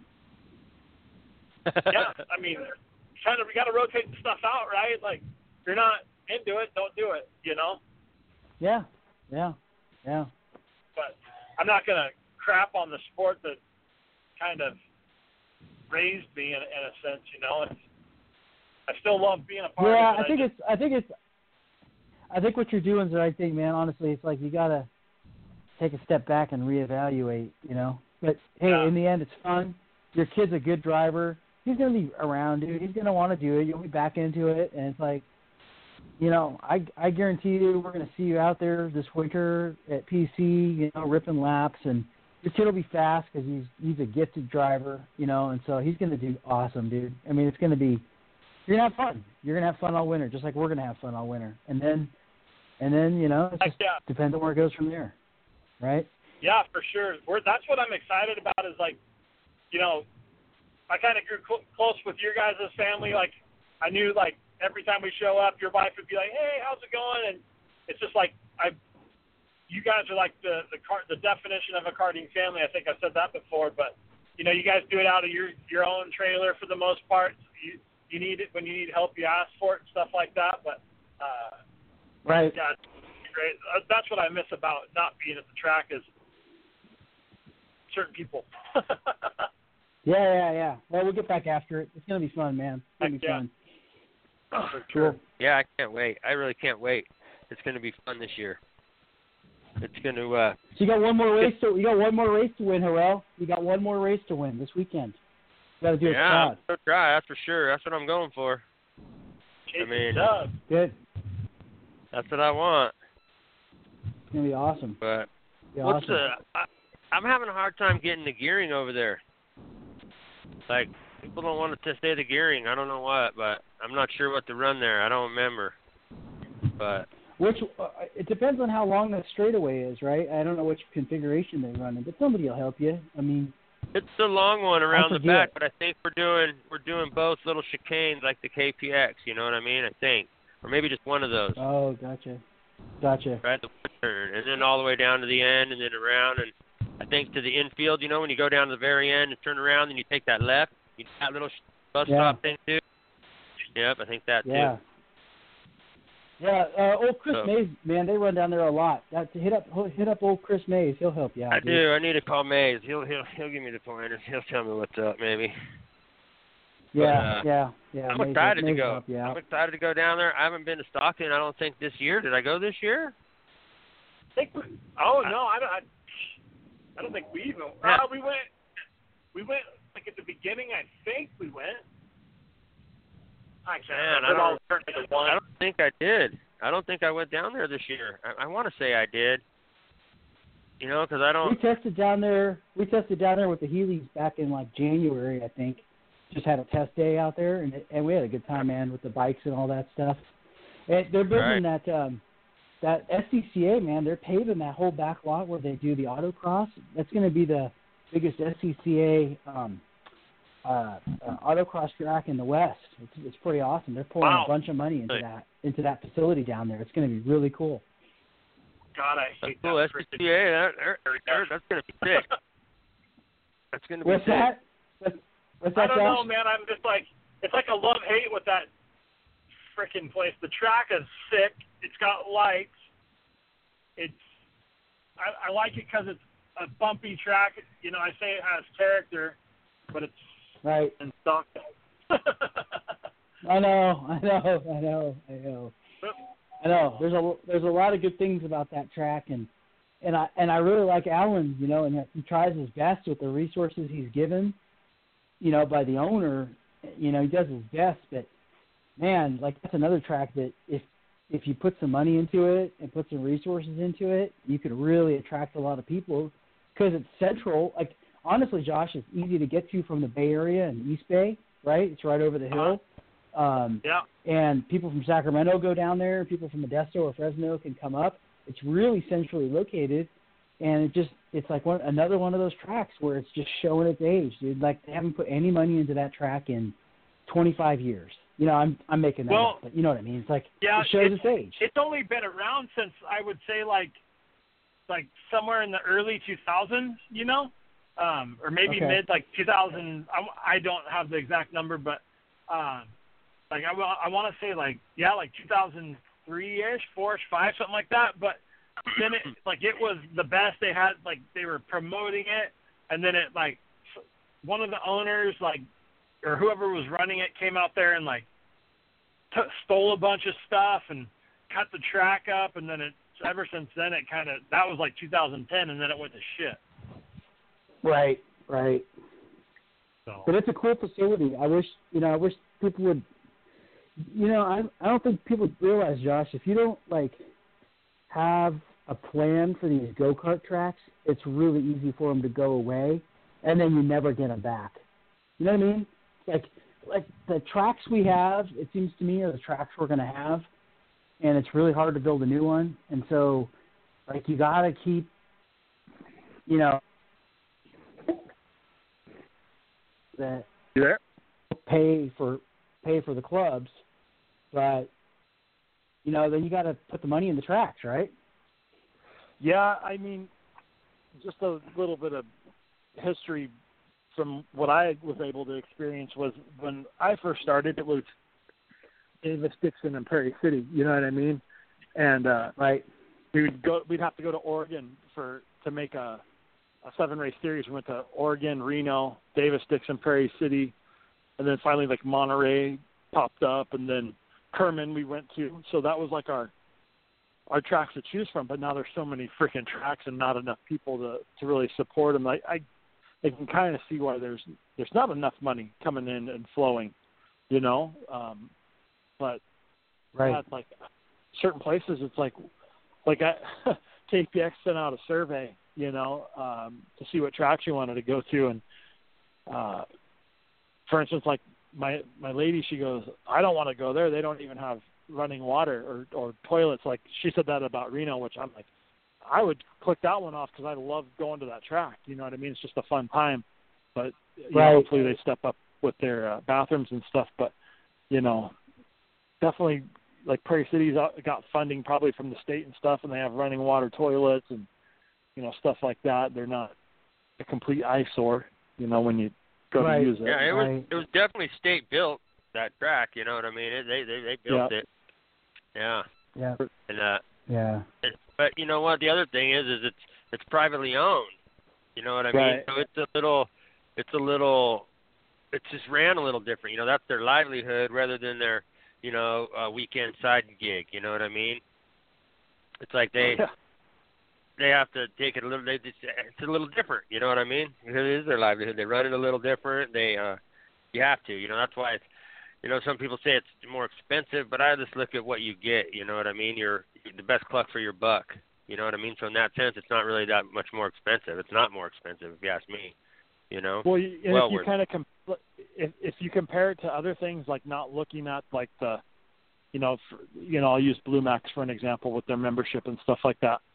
yeah, I mean, we got to rotate the stuff out, right? Like, if you're not into it, don't do it, you know? Yeah. But I'm not going to crap on the sport that kind of raised me in a sense, you know? I still love being a part of it. Yeah, I think what you're doing is the right thing, man. Honestly, it's like you got to take a step back and reevaluate, you know. But, hey, in the end, it's fun. Your kid's a good driver. He's going to be around, dude. He's going to want to do it. You'll be back into it. And it's like, you know, I guarantee you we're going to see you out there this winter at PC, you know, ripping laps. And your kid will be fast because he's a gifted driver, you know. And so he's going to do awesome, dude. I mean, it's going to be – you're going to have fun. You're going to have fun all winter, just like we're going to have fun all winter. And then you know, it just depends on where it goes from there, right? Yeah, for sure. That's what I'm excited about is, like, you know, I kind of grew close with your guys' family. Like, I knew, like, every time we show up, your wife would be like, hey, how's it going? And it's just like you guys are like the definition of a karting family. I think I've said that before. But, you know, you guys do it out of your own trailer for the most part. You need it when you need help. You ask for it and stuff like that. But right. Yeah, it's great. That's what I miss about not being at the track is certain people. Yeah. Well, we'll get back after it. It's gonna be fun, man. It's gonna be fun. For sure. Cool. Yeah, I can't wait. I really can't wait. It's gonna be fun this year. It's gonna. So you got one more race to win, Harrell. You got one more race to win this weekend. You got to do it. Yeah, I'm gonna try. That's for sure. That's what I'm going for. I mean, good. That's what I want. It's gonna be awesome. But I'm having a hard time getting the gearing over there. Like, people don't want to say the gearing. I don't know what, but I'm not sure what to run there. I don't remember. But it depends on how long that straightaway is, right? I don't know which configuration they're running, but somebody will help you. I mean, it's the long one around the back, but I think we're doing both little chicanes like the KPX. You know what I mean? I think, or maybe just one of those. Oh, gotcha. Right, the turn, and then all the way down to the end, and then around, and I think to the infield. You know, when you go down to the very end and turn around, and you take that left, you do that little bus stop thing too. Yep, I think that too. Yeah, old Chris Mays, man, they run down there a lot. Hit up old Chris Mays. He'll help you out. I do. I need to call Mays. He'll give me the pointers. He'll tell me what's up, maybe. Yeah, but, yeah. I'm May's excited to May's go. help you out. I'm excited to go down there. I haven't been to Stockton, I don't think, this year. Did I go this year? I don't think we even. Yeah. We went like at the beginning. I think we went. I can't remember. It all turned into one. I don't think I did. I don't think I went down there this year. I want to say I did. You know, because I don't. We tested down there with the Heelys back in like January, I think. Just had a test day out there, and we had a good time, man, with the bikes and all that stuff. And they're building that SCCA, man. They're paving that whole back lot where they do the autocross. That's going to be the biggest SCCA autocross track in the West. It's pretty awesome. They're pouring a bunch of money into that facility down there. It's going to be really cool. God, I hate cool. that. SCCA, that's going to be sick. That's going to be What's sick. That? What's that, I don't Josh? know, man. I'm just like, it's like a love-hate with that freaking place. The track is sick. It's got lights. I like it because it's a bumpy track. You know, I say it has character, but it's right in stock. I know. There's a lot of good things about that track, and I really like Alan, you know, and he tries his best with the resources he's given, you know, by the owner. You know, he does his best, but man, like that's another track that if you put some money into it and put some resources into it, you could really attract a lot of people because it's central. Like honestly, Josh, it's easy to get to from the Bay Area and East Bay, right? It's right over the hill. And people from Sacramento go down there. People from Modesto or Fresno can come up. It's really centrally located, and it's like another one of those tracks where it's just showing its age, dude. Like they haven't put any money into that track in 25 years. You know, I'm making that up, but you know what I mean. It's like it shows its age. It's only been around since I would say like somewhere in the early 2000s, you know, or maybe mid like 2000. I don't have the exact number, but like I want to say like 2003-ish, 4-ish, 5, something like that. But then it was the best they had. Like they were promoting it, and then it like one of the owners or whoever was running it came out there and like stole a bunch of stuff and cut the track up, and then ever since then it kind of that was like 2010, and then it went to shit. Right. So. But it's a cool facility. I wish people would. You know, I don't think people realize, Josh, if you don't like have a plan for these go-kart tracks, it's really easy for them to go away, and then you never get them back. You know what I mean? Like the tracks we have, it seems to me, are the tracks we're going to have, and it's really hard to build a new one. And so, like, you got to keep, you know, that pay for the clubs, but you know, then you got to put the money in the tracks, right? Yeah, I mean, just a little bit of history from what I was able to experience was when I first started, it was Davis, Dixon, and Prairie City. You know what I mean? And we'd have to go to Oregon to make a 7-race series. We went to Oregon, Reno, Davis, Dixon, Prairie City, and then finally like Monterey popped up, and then Kerman we went to. So that was like our tracks to choose from. But now there's so many freaking tracks and not enough people to really support them. I can kind of see why there's not enough money coming in and flowing, you know. But that's like certain places. It's like KPX sent out a survey, you know, to see what tracks you wanted to go to, and for instance, like my lady, she goes, I don't want to go there. They don't even have running water or toilets. Like she said that about Reno, which I'm like, I would click that one off because I love going to that track. You know what I mean? It's just a fun time. But you know, hopefully they step up with their bathrooms and stuff. But, you know, definitely like Prairie City's got funding probably from the state and stuff, and they have running water toilets and, you know, stuff like that. They're not a complete eyesore, you know, when you go to use it. Yeah, it was definitely state built, that track, you know what I mean? They built it. Yeah. Yeah. And but you know what? The other thing is it's privately owned. You know what I mean? So it's a little it's just ran a little different. You know, that's their livelihood rather than their, you know, weekend side gig. You know what I mean? It's like they have to take it a little. It's a little different. You know what I mean? Because it is their livelihood. They run it a little different. They you have to. You know, that's why it's, you know, some people say it's more expensive, but I just look at what you get. You know what I mean? You're the best cluck for your buck. You know what I mean? So in that sense, it's not really that much more expensive. It's not more expensive, if you ask me. You know? Well, if you kind of if you compare it to other things, like not looking at like the, you know, I'll use Blue Max for an example with their membership and stuff like that.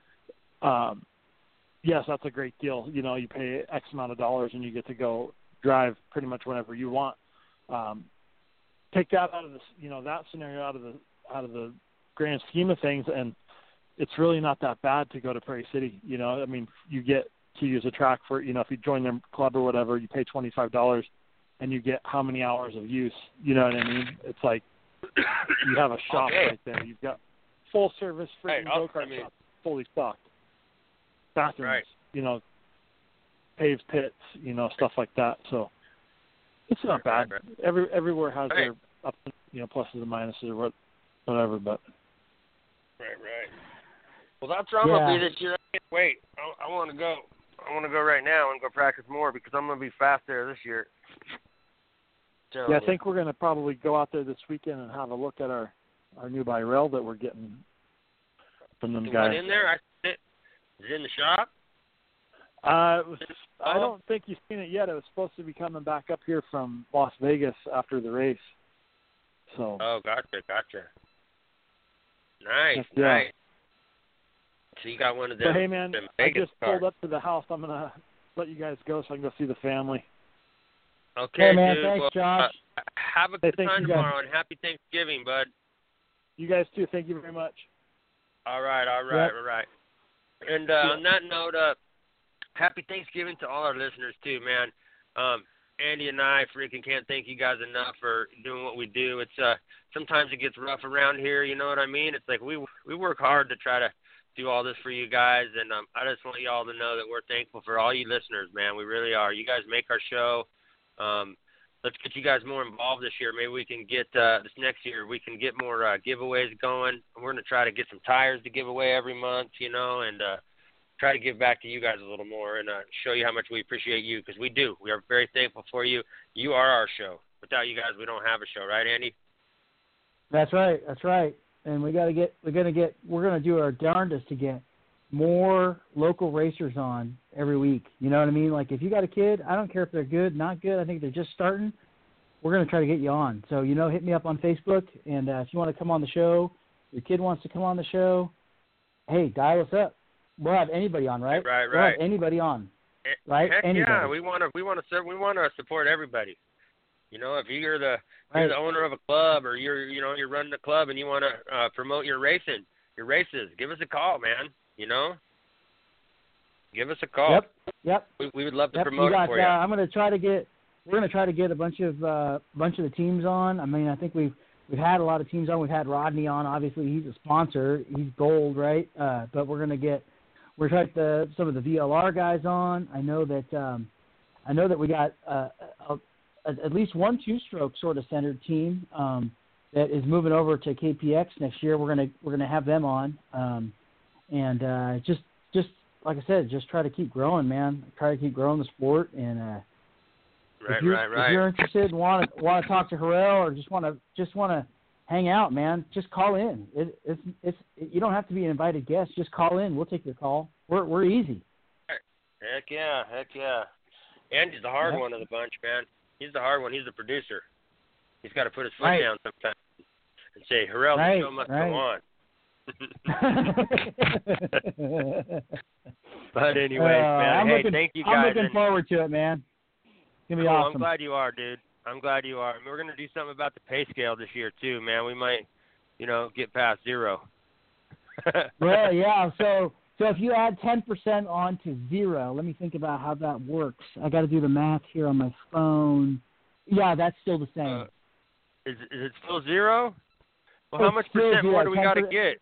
Yes, that's a great deal. You know, you pay X amount of dollars and you get to go drive pretty much whenever you want. Take that out of this, you know, that scenario out of the grand scheme of things, and it's really not that bad to go to Prairie City. You know, I mean, you get to use a track for, you know, if you join their club or whatever, you pay $25 and you get how many hours of use. You know what I mean? It's like you have a shop right there. You've got full service freaking go-kart shop, fully stocked. Bathrooms, you know, paved pits, you know, stuff like that. So it's not bad. Everywhere has their ups, you know, pluses and minuses or whatever. But right. Well, that's where I'm gonna be this year. I can't wait. I want to go. I want to go right now and go practice more because I'm gonna be fast there this year. Yeah, I think we're gonna probably go out there this weekend and have a look at our new by rail that we're getting from them guys. In there? Is it in the shop? I don't think you've seen it yet. It was supposed to be coming back up here from Las Vegas after the race. So. Oh, gotcha. Nice. So you got one of them. But hey, man, I just cars. pulled up to the house. I'm gonna let you guys go so I can go see the family. Okay, hey, man, dude. thanks, Josh. Have a good time tomorrow, and happy Thanksgiving, bud. You guys too. Thank you very much. All right. And on that note, happy Thanksgiving to all our listeners too, man. Andy and I freaking can't thank you guys enough for doing what we do. It's sometimes it gets rough around here, you know what I mean? It's like we work hard to try to do all this for you guys, and I just want you all to know that we're thankful for all you listeners, man. We really are. You guys make our show. Let's get you guys more involved this year. Maybe we can get this next year. We can get more giveaways going. We're going to try to get some tires to give away every month, you know, and try to give back to you guys a little more and show you how much we appreciate you, because we do. We are very thankful for you. You are our show. Without you guys, we don't have a show, right, Andy? That's right. And we're going to do our darndest to get more local racers on every week. You know what I mean? Like, if you got a kid, I don't care if they're good, not good. I think they're just starting. We're going to try to get you on. So, you know, hit me up on Facebook. And if you want to come on the show, your kid wants to come on the show, hey, dial us up. We'll have anybody on, right? Right. We'll have anybody on, right? Heck anybody. Yeah, we want to support everybody. You know, if you're the owner of a club, or you're running a club and you want to promote your races, give us a call, man. You know, give us a call. Yep. We would love to promote it for you. We're going to try to get a bunch of the teams on. I mean, I think we've had a lot of teams on. We've had Rodney on. Obviously, he's a sponsor. He's gold, right? But we're trying to get some of the VLR guys on. I know that we got at least one two-stroke sort of centered team that is moving over to KPX next year. We're gonna have them on, and just like I said, just try to keep growing, man. Try to keep growing the sport, and if you're interested, want to talk to Harrell, or just want to hang out, man, just call in. It's you don't have to be an invited guest. Just call in. We'll take your call. We're easy. Heck yeah. Andy's the hard one of the bunch, man. He's the hard one. He's the producer. He's got to put his foot down sometimes and say, Harrell, the show must go on. But anyways, man, thank you guys. I'm looking forward to it, man. It's going to be awesome. I'm glad you are, dude. I'm glad you are. We're going to do something about the pay scale this year, too, man. We might, get past 0. Well, yeah. So if you add 10% on to 0, let me think about how that works. I got to do the math here on my phone. Yeah, that's still the same. Is it still 0? Well, how much percent more do we got to get?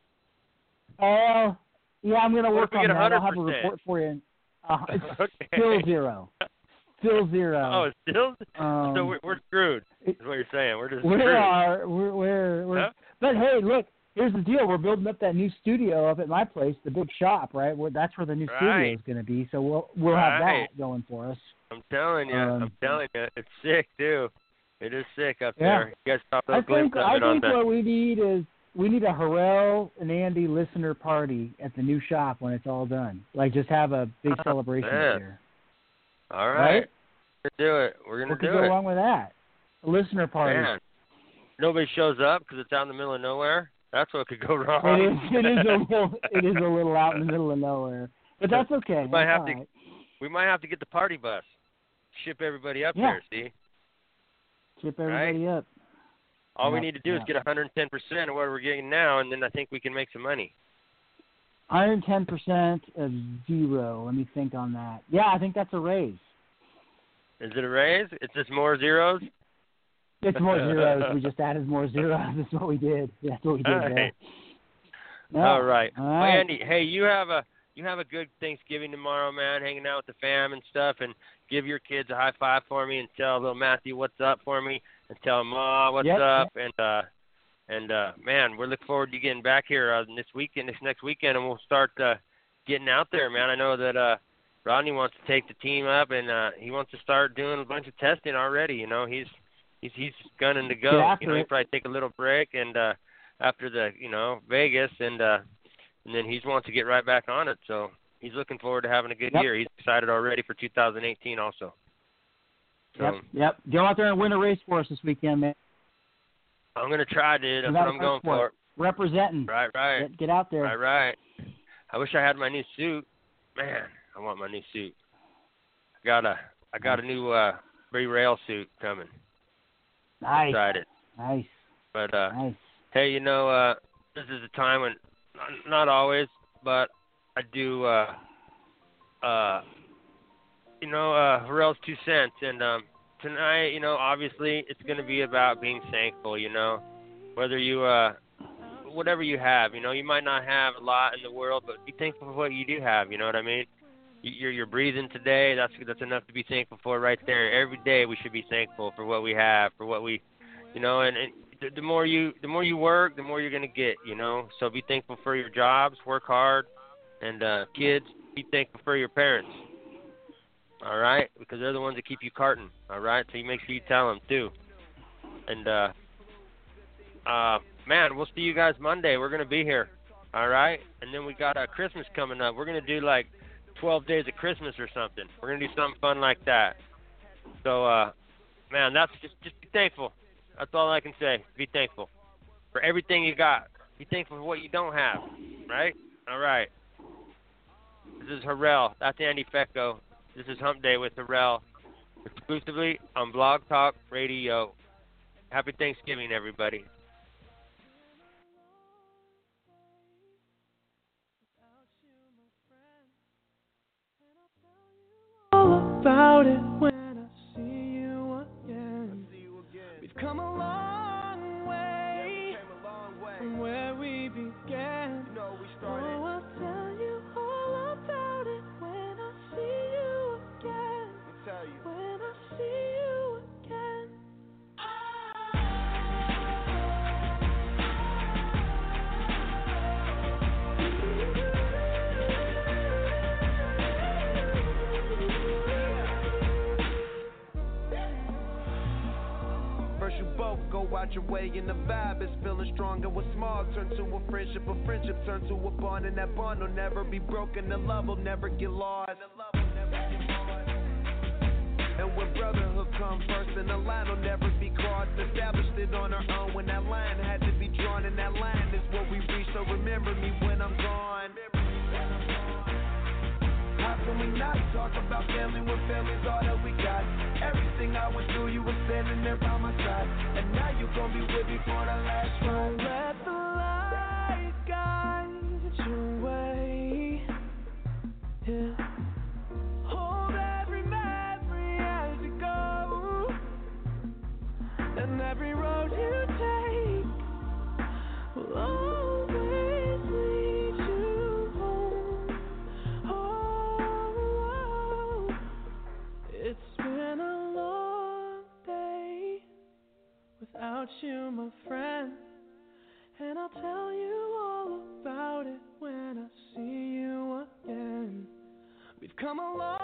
Yeah, I'm going to work on that. I'll have a report for you. It's still 0. Still 0. Oh, it's still. So we're screwed. Is what you're saying? We're just screwed. We're. Huh? But hey, look. Here's the deal. We're building up that new studio up at my place, the big shop, right? That's where the new studio is going to be. So we'll have that going for us. I'm telling you. It's sick, too. It is sick up there. You guys saw those glimpses of it on I think what we need is we need a Harrell and Andy listener party at the new shop when it's all done. Like, just have a big celebration there. All right. We're going to do it. We're going to do it. What could go wrong with that? A listener party. Man. Nobody shows up because it's out in the middle of nowhere. That's what could go wrong. It is a little out in the middle of nowhere. But that's okay. We might have to get the party bus. Ship everybody up there, see? Ship everybody up. All we need to do is get 110% of what we're getting now, and then I think we can make some money. 110% of 0. Let me think on that. Yeah, I think that's a raise. Is it a raise? It's just more zeros? It's more zeros. We just added more zeros. That's what we did. That's what we did. Right. Yeah. All right. All Well, right. Andy, hey, you have a good Thanksgiving tomorrow, man. Hanging out with the fam and stuff, and give your kids a high five for me, and tell little Matthew what's up for me, and tell Ma what's up, and man, we're looking forward to getting back here this next weekend, and we'll start getting out there, man. I know that Rodney wants to take the team up, and he wants to start doing a bunch of testing already. You know, he's gunning to go. You know, he'll probably take a little break and after the Vegas, and then he wants to get right back on it. So he's looking forward to having a good year. He's excited already for 2018 also. So, Yep. Go out there and win a race for us this weekend, man. I'm gonna try, dude. That's what I'm going for. Representing. Right. Get out there. Right. I wish I had my new suit. Man, I want my new suit. I got a new rail suit coming. Nice. Excited. Nice. But nice. Hey, this is a time when, not always, but I do, Harrell's 2 cents. And tonight, obviously it's going to be about being thankful, whether you, whatever you have, you might not have a lot in the world, but be thankful for what you do have, you know what I mean? You're breathing today. That's enough to be thankful for right there. Every day we should be thankful for what we have, for what we, and the more you work, the more you're gonna get, So be thankful for your jobs, work hard, and kids, be thankful for your parents. All right, because they're the ones that keep you carting. All right, so you make sure you tell them too. And man, we'll see you guys Monday. We're gonna be here. All right, and then we got Christmas coming up. We're gonna do like 12 days of Christmas or something. We're going to do something fun like that. So, man, that's just be thankful. That's all I can say. Be thankful for everything you got. Be thankful for what you don't have, right? All right. This is Harrell. That's Andy Fecko. This is Hump Day with Harrell, exclusively on Blog Talk Radio. Happy Thanksgiving, everybody. About it when I see you again. We've come a long way from where we began. Oh, I'll tell you all about it when I see you again. When I see you again. You both go out your way and the vibe is feeling strong, and what's small turn to a friendship turn to a bond, and that bond will never be broken, the love will never get lost. And when brotherhood comes first, and the line will never be crossed, established it on our own when that line had to be drawn, and that line is what we reach, so remember me when I'm gone. How can we not talk about family when family's all that we got? Everything I went through, you were standing there by my side, and now you gon' be with me for the last ride. Let the light guide your way. Yeah. Hold every memory as you go, and every road you take will always lead you home. Oh, it's been come along.